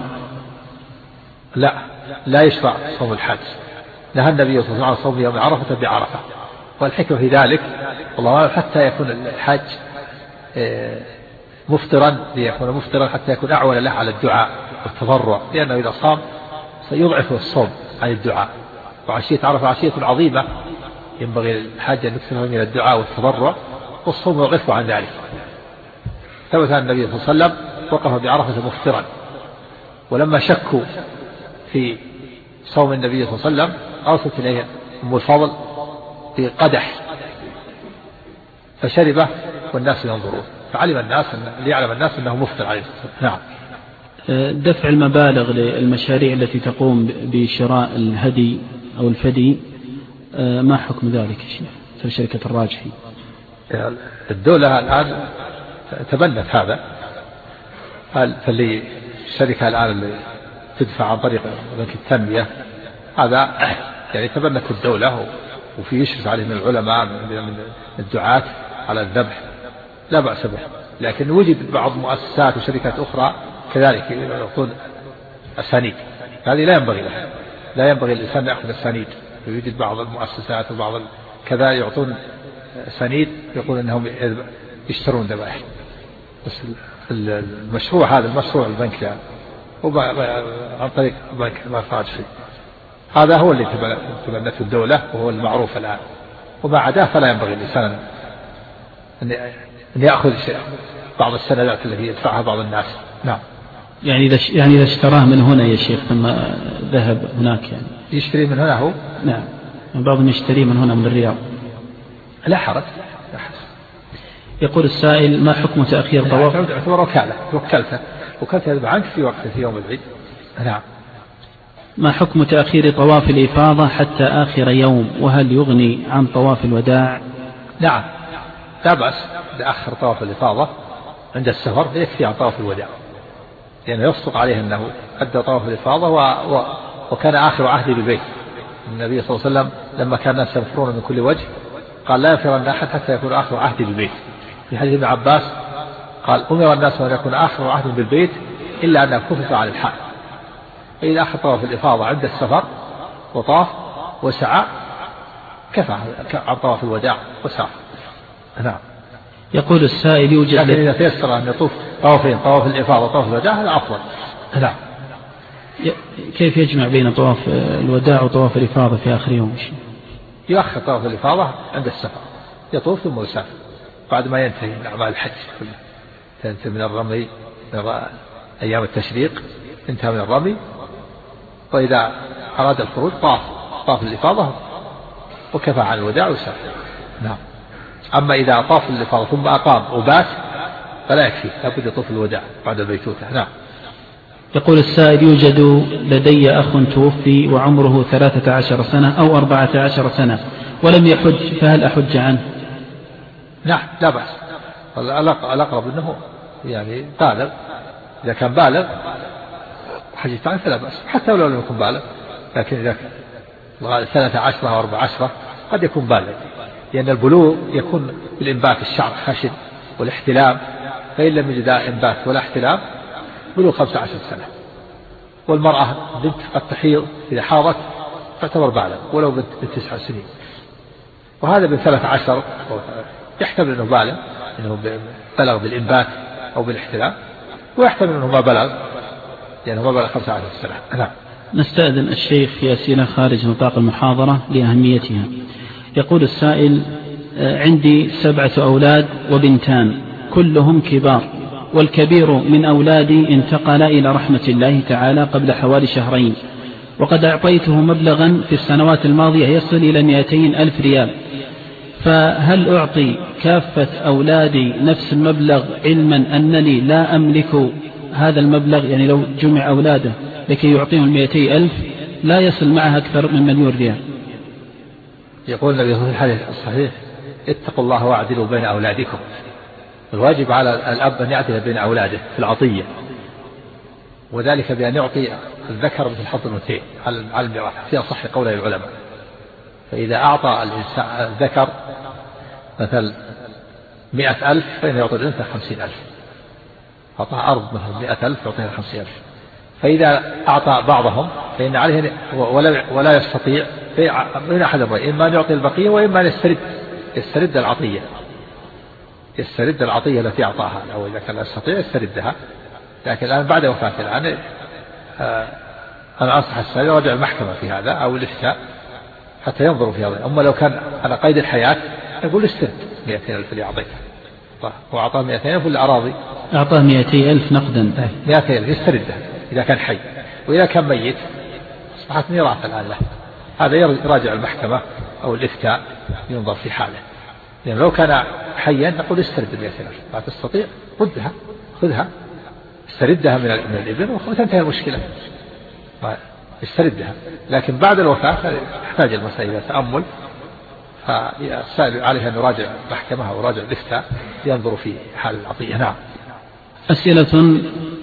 لا يشرع صوم الحاج، نهى النبي صلى الله عليه وسلم عن صوم يوم عرفة بعرفة، والحكمة في ذلك والله حتى يكون الحاج مفطرا، ليكون مفطرا حتى يكون أعون له على الدعاء والتضرع، لأنه إذا صام سيضعف الصوم عن الدعاء، وعشية عرفة عشية عظيمة ينبغي الحاج أن يكثر من الدعاء والتضرع، والصوم يضعفه عن ذلك. ثبت أن النبي صلى الله عليه وسلم وقف بعرفة مفطرا، ولما شكوا في صوم النبي صلى الله عليه وسلم أرسلت إليه أم الفضل في قدح فشربه والناس ينظرون، فعلم الناس ليعلم الناس أنه مفطر عليه. نعم. دفع المبالغ للمشاريع التي تقوم بشراء الهدي أو الفدي، ما حكم ذلك يا شيخ في شركة الراجحي؟ الدولة الآن تبنت هذا، فاللي الشركة الآن اللي تدفع عن طريق بنك التنمية هذا يعني تبنت الدولة، وفي يشرف عليه من العلماء من الدعاة على الذبح، لا بأس به. لكن وجد بعض مؤسسات وشركات أخرى كذلك يعطون أسانيد، هذه لا ينبغي الإنسان يأخذ السنيد. يوجد بعض المؤسسات وبعض كذا يعطون سنيد يقول أنهم يشترون ذبائح، بس المشروع هذا المشروع البنك يعني عن طريق بنك الراجحي، هذا هو اللي تبنته الدولة وهو المعروف الآن، وما عداه فلا ينبغي الإنسان أن يأخذ بعض السندات التي يدفعها بعض الناس. نعم. يعني إذا اشتراه من هنا يا شيخ ثم ذهب هناك يعني يشتري من هنا هو؟ نعم، بعضهم يشتري من هنا من الرياض. لا حرج. يقول السائل: ما حكم تأخير طواف؟ يعتبر وكلته عنك في وقت في يوم العيد. نعم. ما حكم تأخير طواف الإفاضة حتى آخر يوم، وهل يغني عن طواف الوداع؟ نعم، لا بأس بأخر طواف الإفاضة عند السفر، يكفي عن طواف الوداع، لأنه يصدق عليه أنه أدى طواف الإفاضة وكان آخر عهد بالبيت. النبي صلى الله عليه وسلم لما كان الناس ينفرون من كل وجه قال: لا يفرن أحد حتى يكون آخر عهد بالبيت. في حديث ابن عباس قال: أمر الناس أن يكون آخر عهد بالبيت إلا أن كفف عن الحال. فإذا أخذ طواف الإفاضة عند السفر وطاف وسعى كفى عن طواف الوداع وسعى. نعم. يقول السائل: يوجد لكن إذا تيسر أن يطوف طوافين، طواف الإفاضة وطواف الوداع، هذا أفضل. نعم. كيف يجمع بين طواف الوداع وطواف الإفاضة في آخر يوم؟ يؤخر طواف الإفاضة عند السفر، يطوف ثم يسافر بعد ما ينتهي من أعمال الحج، تنتهي من الرمي، من أيام التشريق انتهى من الرمي، وإذا أراد الخروج طاف الإفاضة وكفى عن الوداع وسافر. نعم. أما إذا طاف الإفاضة ثم أقام وبات فلا يكفي، لابد يطوف الوداع بعد البيتوتة. نعم. يقول السائل: يوجد لدي أخ توفي وعمره 13 سنة أو 14 سنة ولم يحج، فهل أحج عنه؟ نعم، لا بأس. الأقرب أنه يعني بالغ، إذا كان بالغ حجت عنه فلا بأس، حتى ولو لم يكن بالغ. لكن إذا كان 13 أو 14 قد يكون بالغ، لأن البلوغ يكون بالإنبات الشعر خشن والاحتلام، فإن لم يجد إنبات ولا احتلام بلوغ 15 سنة. والمرأة بنت قد تحيض، إذا حاضت تعتبر بالغ ولو بنت 9 سنين. وهذا من 13 يحتمل أنه بالغ، أنه بلغ بالإنبات أو بالاحتلام، ويحتمل أنه ما بلغ لأنه ما بلغ 15 سنة. نعم. نستأذن الشيخ في أسئلة خارج نطاق المحاضرة لأهميتها. يقول السائل: عندي 7 أولاد وبنتان كلهم كبار، والكبير من أولادي انتقل إلى رحمة الله تعالى قبل حوالي 2 شهر، وقد أعطيته مبلغا في السنوات الماضية يصل إلى 200,000 ريال، فهل أعطي كافة أولادي نفس المبلغ علما أنني لا أملك هذا المبلغ؟ يعني لو جمع أولاده لكي يعطيهم 200,000 لا يصل معها أكثر من 1,000,000 ريال. يقول النبي في الحديث الصحيح: اتقوا الله واعدلوا بين أولادكم. الواجب على الأب أن يعدل بين أولاده في العطية، وذلك بأن يعطي الذكر مثل حظ الأنثيين على الميراث في أصح قولي العلماء. فإذا أعطى الذكر مثل 100,000 فإنه يعطي الأنثى 50,000. أعطى أرض مثل 100,000 يعطيها 50,000. فإذا أعطى بعضهم فإن عليه ولا يستطيع من أحد الرأي، إما أن يعطي البقية وإما أن يسترد العطية، يسترد العطية التي أعطاها، أو إذا كان لا يستطيع يستردها. لكن الآن بعد وفاة الآن أنا أنصح السائل يراجع المحكمة في هذا أو الإفتاء حتى ينظروا في هذا. أما لو كان على قيد الحياة يقول استرد 200,000 اللي أعطيته، وأعطاه 200,000 ولا أراضي أعطاه 200,000 نقدا، 200,000 يستردها إذا كان حي، وإذا كان ميت أصبحت ميراث الآن له. هذا يراجع المحكمة أو الإفتاء ينظر في حاله. يعني لو كان حيا نقول استرد 200,000، ما تستطيع ردها، خذها استردها من الابن وتنتهي المشكلة، استردها. لكن بعد الوفاة تحتاج المسألة إلى تأمل، فالسائل عليه أن يراجع المحكمة أو يراجع الإفتاء ينظر في حال العطية. نعم. أسئلة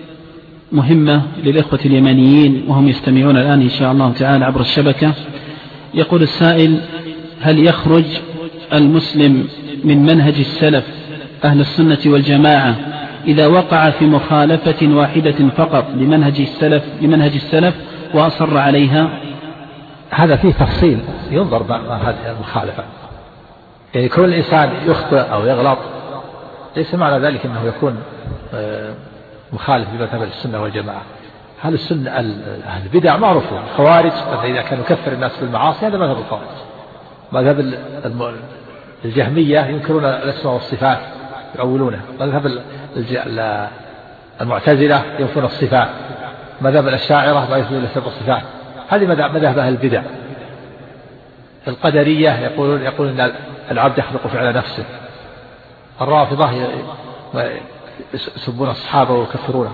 مهمة للإخوة اليمنيين وهم يستمعون الآن إن شاء الله تعالى عبر الشبكة. يقول السائل: هل يخرج المسلم من منهج السلف أهل السنة والجماعة إذا وقع في مخالفة واحدة فقط لمنهج السلف وأصر عليها؟ هذا فيه تفصيل، ينظر ما هذه المخالفة. يعني كل إنسان يخطئ أو يغلط ليس معنى ذلك أنه يكون مخالف لمذهب السنة والجماعة. هل السنة أهل البدع معروفون، الخوارج إذا كانوا يكفر الناس بالمعاصي هذا مذهب الخوارج. مذهب الجهمية ينكرون الأسماء والصفات يؤولونها. مذهب المعتزلة ينفون الصفات. مذهب الأشاعرة لا يثبتون الأسماء والصفات. هذه مذهب أهل البدع. القدرية يقولون أن العبد يخلق فعل نفسه. الرافضة يسبون الصحابة ويكفرونهم.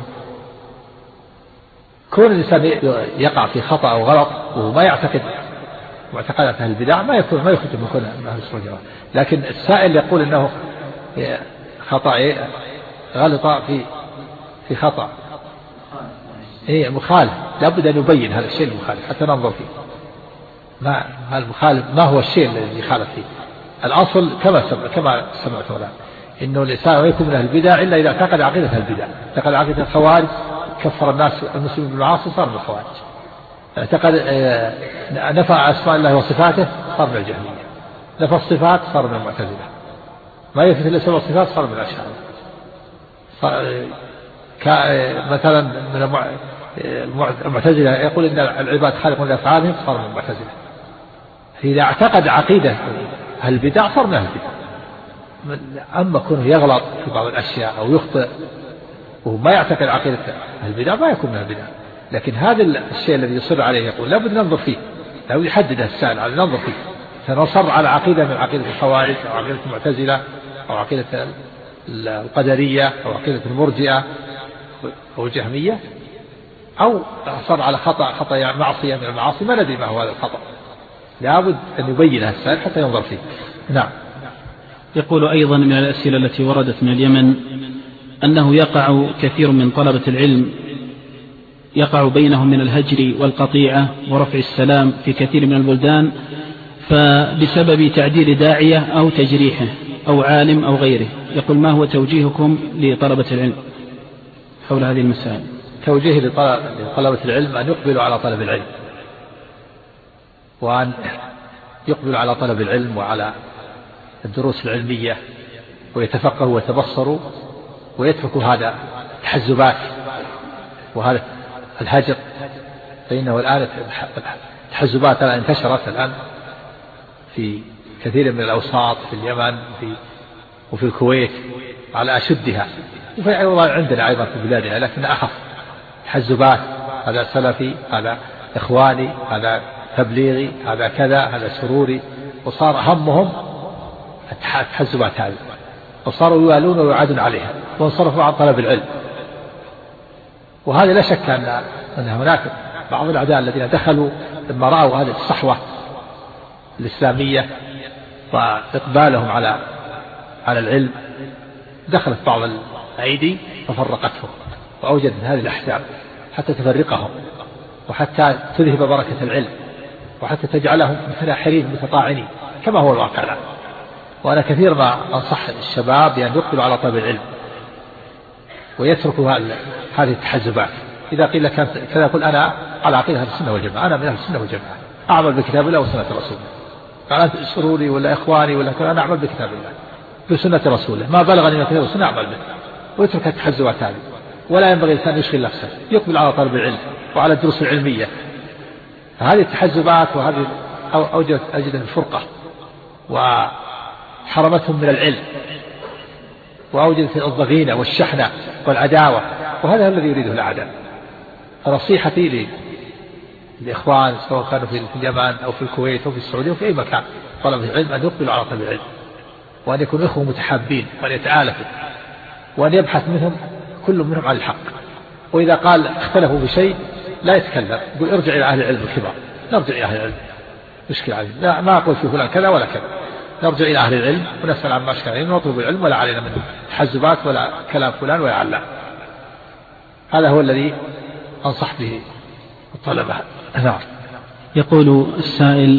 كون الإنسان يقع في خطأ أو غلط وما يعتقد معتقدات أهل البدع ما يخرج من كون أهل السنة والجماعة. لكن السائل يقول إنه خطأ غلط في خطأ مخالف، لابد أن يبين هذا الشيء المخالف حتى ننظر فيه. ما المخالف ما هو الشيء الذي يخالف فيه. الأصل كما سمعت هنا إنه الإنسان لا يكون من أهل البدع إلا إذا اعتقد عقيدة أهل البدع. اعتقد عقيدة الخوارج كفر الناس المسلمين بالمعاصي صار من الخوارج. اعتقد نفى أسماء الله وصفاته صار من الجهمية. نفى الصفات صار من المعتزلة. ما يثبت الأسماء والصفات صار من الأشاعرة. مثلا من المعتزلة يقول إن العباد خالقون لأفعالهم صار من المعتزلة. إذا اعتقد عقيدة أهل البدع صار من أهل البدع. أما كونه يغلط في بعض الأشياء أو يخطئ وما يعتقد عقيدة أهل البدع ما يكون من أهل البدع. لكن هذا الشيء الذي يصر عليه يقول لابد ننظر فيه، لابد يحددها السائل على ننظر فيه. فنصر على عقيدة من عقيدة الخوارج أو عقيدة المعتزلة أو عقيدة القدرية أو عقيدة المرجئة أو الجهمية، أو أصر على خطأ يعني معصية من المعاصي ما ندري ما هو هذا الخطأ، لابد أن يبينها السائل حتى ينظر فيه. نعم. يقول أيضا من الأسئلة التي وردت من اليمن أنه يقع كثير من طلبة العلم يقع بينهم من الهجر والقطيعة ورفع السلام في كثير من البلدان، فبسبب تعديل داعية أو تجريحه أو عالم أو غيره. يقول ما هو توجيهكم لطلبة العلم حول هذه المسائل؟ توجيه لطلبة العلم أن يقبلوا على طلب العلم، وأن يقبلوا على طلب العلم وعلى الدروس العلمية ويتفقهوا ويتبصروا ويتركوا هذا التحزبات وهذا الهجر. فإنه الآن التحزبات انتشرت الآن في كثير من الأوساط في اليمن وفي الكويت على أشدها، وفي أيضا عندنا أيضا في بلادنا لكن أخف. تحزبات، هذا سلفي، هذا إخواني، هذا تبليغي، هذا كذا، هذا سروري، وصار همهم التحزبات هذه، وصاروا يوالون ويعادون عليها وانصرفوا عن طلب العلم. وهذا لا شك أن هناك بعض الأعداء الذين دخلوا لما رأوا هذه الصحوة الإسلامية وإقبالهم على العلم دخلت بعض الأيدي ففرقتهم وأوجدت هذه الأحزاب حتى تفرقهم وحتى تذهب بركة العلم وحتى تجعلهم متناحرين متطاعنين كما هو الواقع الآن. وأنا كثير ما أنصح الشباب بأن يقبلوا على طلب العلم ويتركوا هذه التحزبات. إذا قيل كذا يقول أنا على عقيدة أهل السنة والجماعة، أنا من أهل السنة والجماعة، أعمل بكتاب الله وسنة رسوله. قال أنت سروري ولا إخواني ولا كذا، أنا أعمل بكتاب الله بسنة رسوله، ما بلغني من كتاب والسنة أعمل به، ويترك التحزبات هذه. ولا ينبغي الإنسان يشغل نفسه، يقبل على طلب العلم وعلى الدروس العلمية. فهذه التحزبات وهذه أوجدت الفرقة وحرمتهم من العلم وأوجدت الضغينة والشحنة والعداوة، وهذا الذي يريده الأعداء. فنصيحتي للإخوان سواء كانوا في اليمن أو في الكويت أو في السعودية أو في أي مكان طلب العلم أن يقبلوا على طلب العلم، وأن يكونوا إخوة متحابين، وأن يتآلفوا، وأن يبحث منهم كل منهم عن الحق. وإذا قال اختلفوا بشيء لا يتكلم، يقول ارجع إلى أهل العلم الكبار، نرجع إلى أهل العلم، مشكلة عليه، لا ما أقول في فلان كذا ولا كذا، نرجع إلى أهل العلم ونسأل عن ما أشكال علينا ونطلب العلم، ولا علينا من تحزبات ولا كلام فلان ولا علان. هذا هو الذي أنصح به الطلبة. نعم. يقول السائل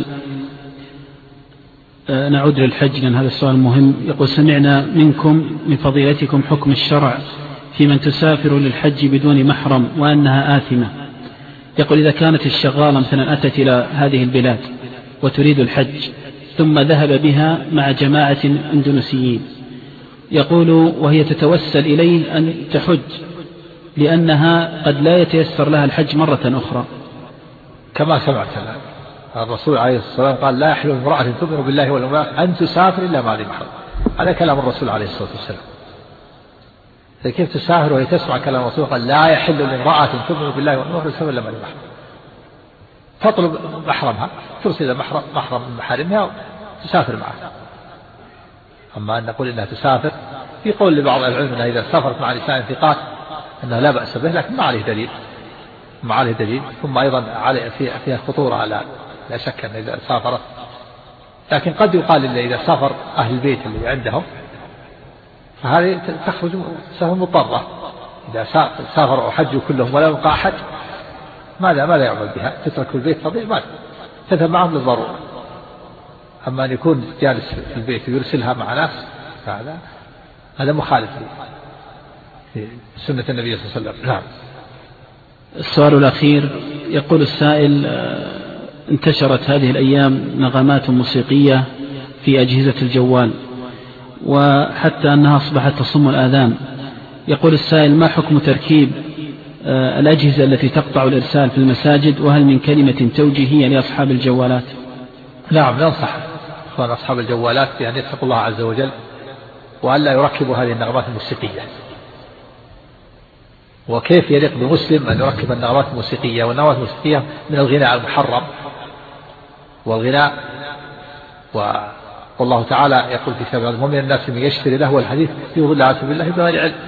نعود للحج لأن هذا السؤال مهم. يقول سمعنا منكم من فضيلتكم حكم الشرع في من تسافر للحج بدون محرم وأنها آثمة. يقول إذا كانت الشغالة مثلا أتت إلى هذه البلاد وتريد الحج ثم ذهب بها مع جماعة اندونيسيين، يقول وهي تتوسل إليه أن تحج لأنها قد لا يتيسر لها الحج مرة أخرى. كما سمعت الرسول عليه الصلاة والسلام قال لا يحل امرأة تؤمن بالله واليوم الآخر أن تسافر إلا مع ذي محرم. هذا كلام الرسول عليه الصلاة والسلام. كيف تسافر وهي تسمع كلام الرسول قال لا يحل لامرأة تؤمن بالله واليوم الآخر تسافر إلا مع ذي محرم. تطلب محرمها، ترسل محرم من محارمها تسافر معه. أما أن نقول إنها تسافر في قول لبعض العلم أنه إذا سافرت مع لسان ثقات أنه لا بأس به، لكن ما عليه دليل ثم أيضا فيها خطورة لا شك أن إذا سافرت، لكن قد يقال إلا إذا سافر أهل البيت اللي عندهم فهذه تخرج سفر مضطرة، إذا سافروا وحجوا كلهم ولا يبقى أحد ماذا يعمل بها؟ تترك البيت تضيع، ما تذهب معهم للضرورة. أما أن يكون جالس في البيت ويرسلها مع ناس هذا مخالف في سنة النبي صلى الله عليه وسلم. نعم. السؤال الأخير يقول السائل: انتشرت هذه الأيام نغمات موسيقية في أجهزة الجوال وحتى أنها أصبحت تصم الآذان. يقول السائل: ما حكم تركيب الأجهزة التي تقطع الإرسال في المساجد، وهل من كلمة توجيهية لأصحاب الجوالات؟ نعم، ننصح إخوان أصحاب الجوالات بأن يتقوا الله عز وجل وألا يركبوا هذه النغمات الموسيقية. وكيف يليق بمسلم أن يركب النغمات الموسيقية؟ والنغمات الموسيقية من الغناء المحرم، والغناء والله تعالى يقول في كتابه: ومن الناس من يشتري لهو الحديث ليضل عن سبيل الله بغير علم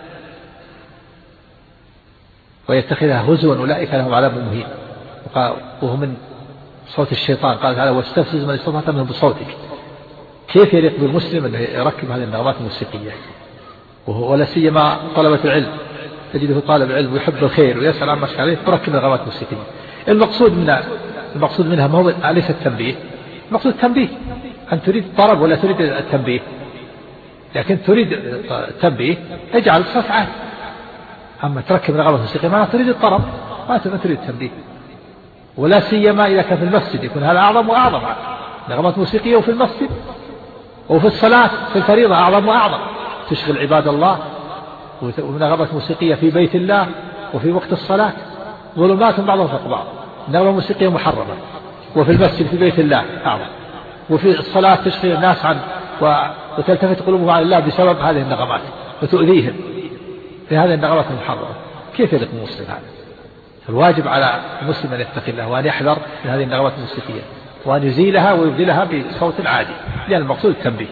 ويتخذها هزوا أولئك لهم عذاب مهين. وهو من صوت الشيطان. قال تعالى: واستفزز من استطعت منهم بصوتك. كيف يليق بالمسلم أن يركب هذه النغمات الموسيقية؟ ولا سيما طلبة العلم، تجده طالب علم ويحب الخير ويسأل عن مشكلة عليه يركب نغمات موسيقية. المقصود منها ما هو ليس التنبيه، المقصود التنبيه. أن تريد الطرب ولا تريد التنبيه؟ لكن تريد التنبيه اجعل الصوت عالي. أما تركب نغمات موسيقية ما تريد الطرب، ما تريد التنبيه. ولا سيما إذا كان في المسجد يكون هذا أعظم وأعظم. نغمات موسيقية وفي المسجد، وفي الصلاة في الفريضة أعظم وأعظم، تشغل عباد الله. ونغمات موسيقية في بيت الله وفي وقت الصلاة ظلمات بعضها فوق بعض. نغمة موسيقية محرمة، وفي المسجد في بيت الله أعظم، وفي الصلاة تشغل الناس عن وتلتفت قلوبهم عن الله بسبب هذه النغمات وتؤذيهم في هذه النغمات المحرمة. كيف يليق المسلم هذا؟ الواجب على المسلم أن يتقي الله وأن يحذر من هذه النغمات الموسيقية وأن يزيلها ويبدلها بصوت عادي، لأن المقصود التنبيه.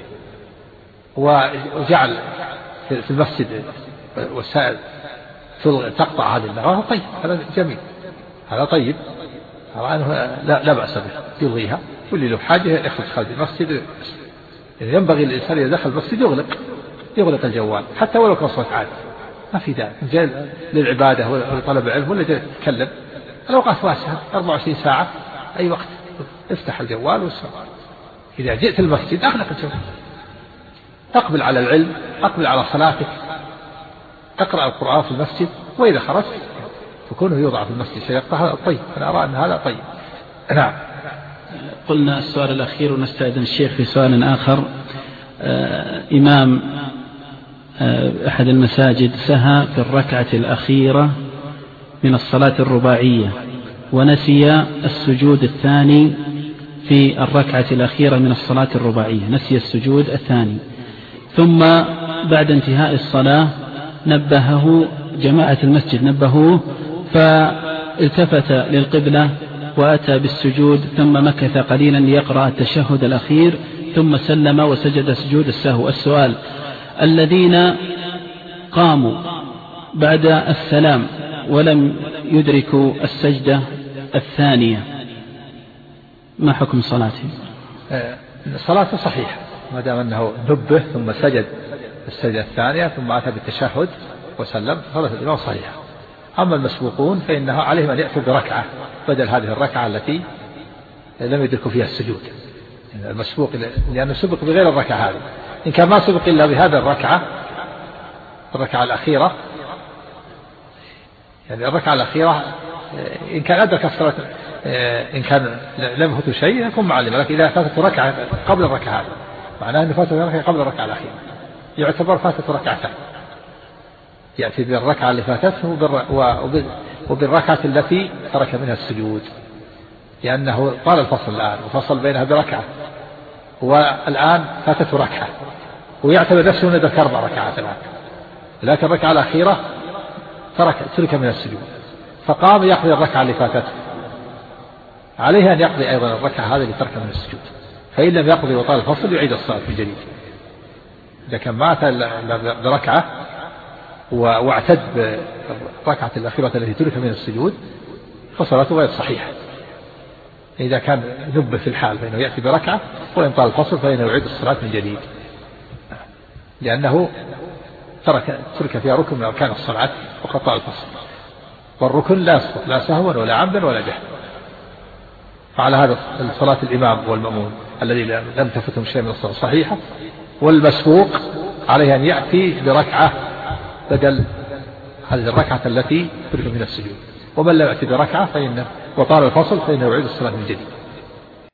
وجعل في المسجد وسائل تقطع هذه النغمات طيب، هذا جميل، هذا طيب، لا بأس به، يلغيها. واللي له حاجة يخرج خارج المسجد. ينبغي الإنسان إذا دخل المسجد يغلق الجوال حتى ولو كان صوت عالي، ما في داعي. جاي للعبادة ولطلب العلم ولا جاي تتكلم، الأوقات واسعة 24 ساعة، أي وقت افتح الجوال واسمع. إذا جئت المسجد أغلق الجوال، أقبل على العلم، أقبل على صلاتك، اقرأ القرآن في المسجد. وإذا خرجت فكونه يوضع في المسجد سيقطع، هذا طيب. أنا أرى أن هذا طيب. نعم. قلنا السؤال الأخير ونستأذن الشيخ في سؤال آخر. إمام أحد المساجد سهى في الركعة الأخيرة من الصلاة الرباعية ونسي السجود الثاني في الركعة الأخيرة من الصلاة الرباعية، نسي السجود الثاني. ثم بعد انتهاء الصلاة نبهه جماعة المسجد، نبهوه فالتفت للقبلة وأتى بالسجود، ثم مكث قليلا ليقرأ التشهد الأخير ثم سلم وسجد سجود السهو. السؤال: الذين قاموا بعد السلام ولم يدركوا السجدة الثانية ما حكم صلاتهم؟ صلاته صحيحة ما دام أنه نبه ثم سجد السجدة الثانية ثم أتى بالتشهد وسلم، صلاة الإمام صحيحة. أما المسبوقون فإنها عليهم أن يأتوا بركعة بدل هذه الركعة التي لم يدركوا فيها السجود. المسبوق لأنه سبق بغير الركعة هذه، إن كان ما سبق إلا بهذه الركعة الأخيرة، يعني الركعة الأخيرة إن كان أدرك الصلاة، إن كان لم يفوته شيء يكون معلم. لكن إذا فاتته ركعة قبل الركعة هذه معناه أنه فاتته ركعة قبل الركعة الأخيرة، يعتبر فاتته ركعتين، يأتي بالركعة اللي فاتته وبالركعة التي ترك منها السجود، لأنه طال الفصل الآن وفصل بينها بركعة، والآن فاتته ركعة ويعتبر نفسه أنه ذكر 4 ركعات الآن، لكن الركعة الأخيرة ترك من السجود فقام يقضي الركعة اللي فاتته، عليه أن يقضي أيضا الركعة هذه اللي ترك من السجود، فإن لم يقضي وطال الفصل يعيد الصلاة من جديد. إذا كان مات بركعة واعتد بالركعة الأخيرة التي ترك من السجود فصلاته غير صحيحة. إذا كان ذب في الحال فإنه يأتي بركعة، وإن طال الفصل فإنه يعيد الصلاة من جديد، لأنه ترك فيها ركن من أركان الصلاة وقد طال الفصل، والركن لا يسقط لا سهوا ولا عمدا ولا جهلا. فعلى هذا صلاة الإمام والمأمون الذي لم تفتهم شيء من الصلاة صحيحة، والمسبوق عليه أن يأتي بركعة بدل هذه الركعة التي ترك من السجود. ومن لم يأتي بركعة وطال الفصل فإنه يعيد الصلاة من جديد.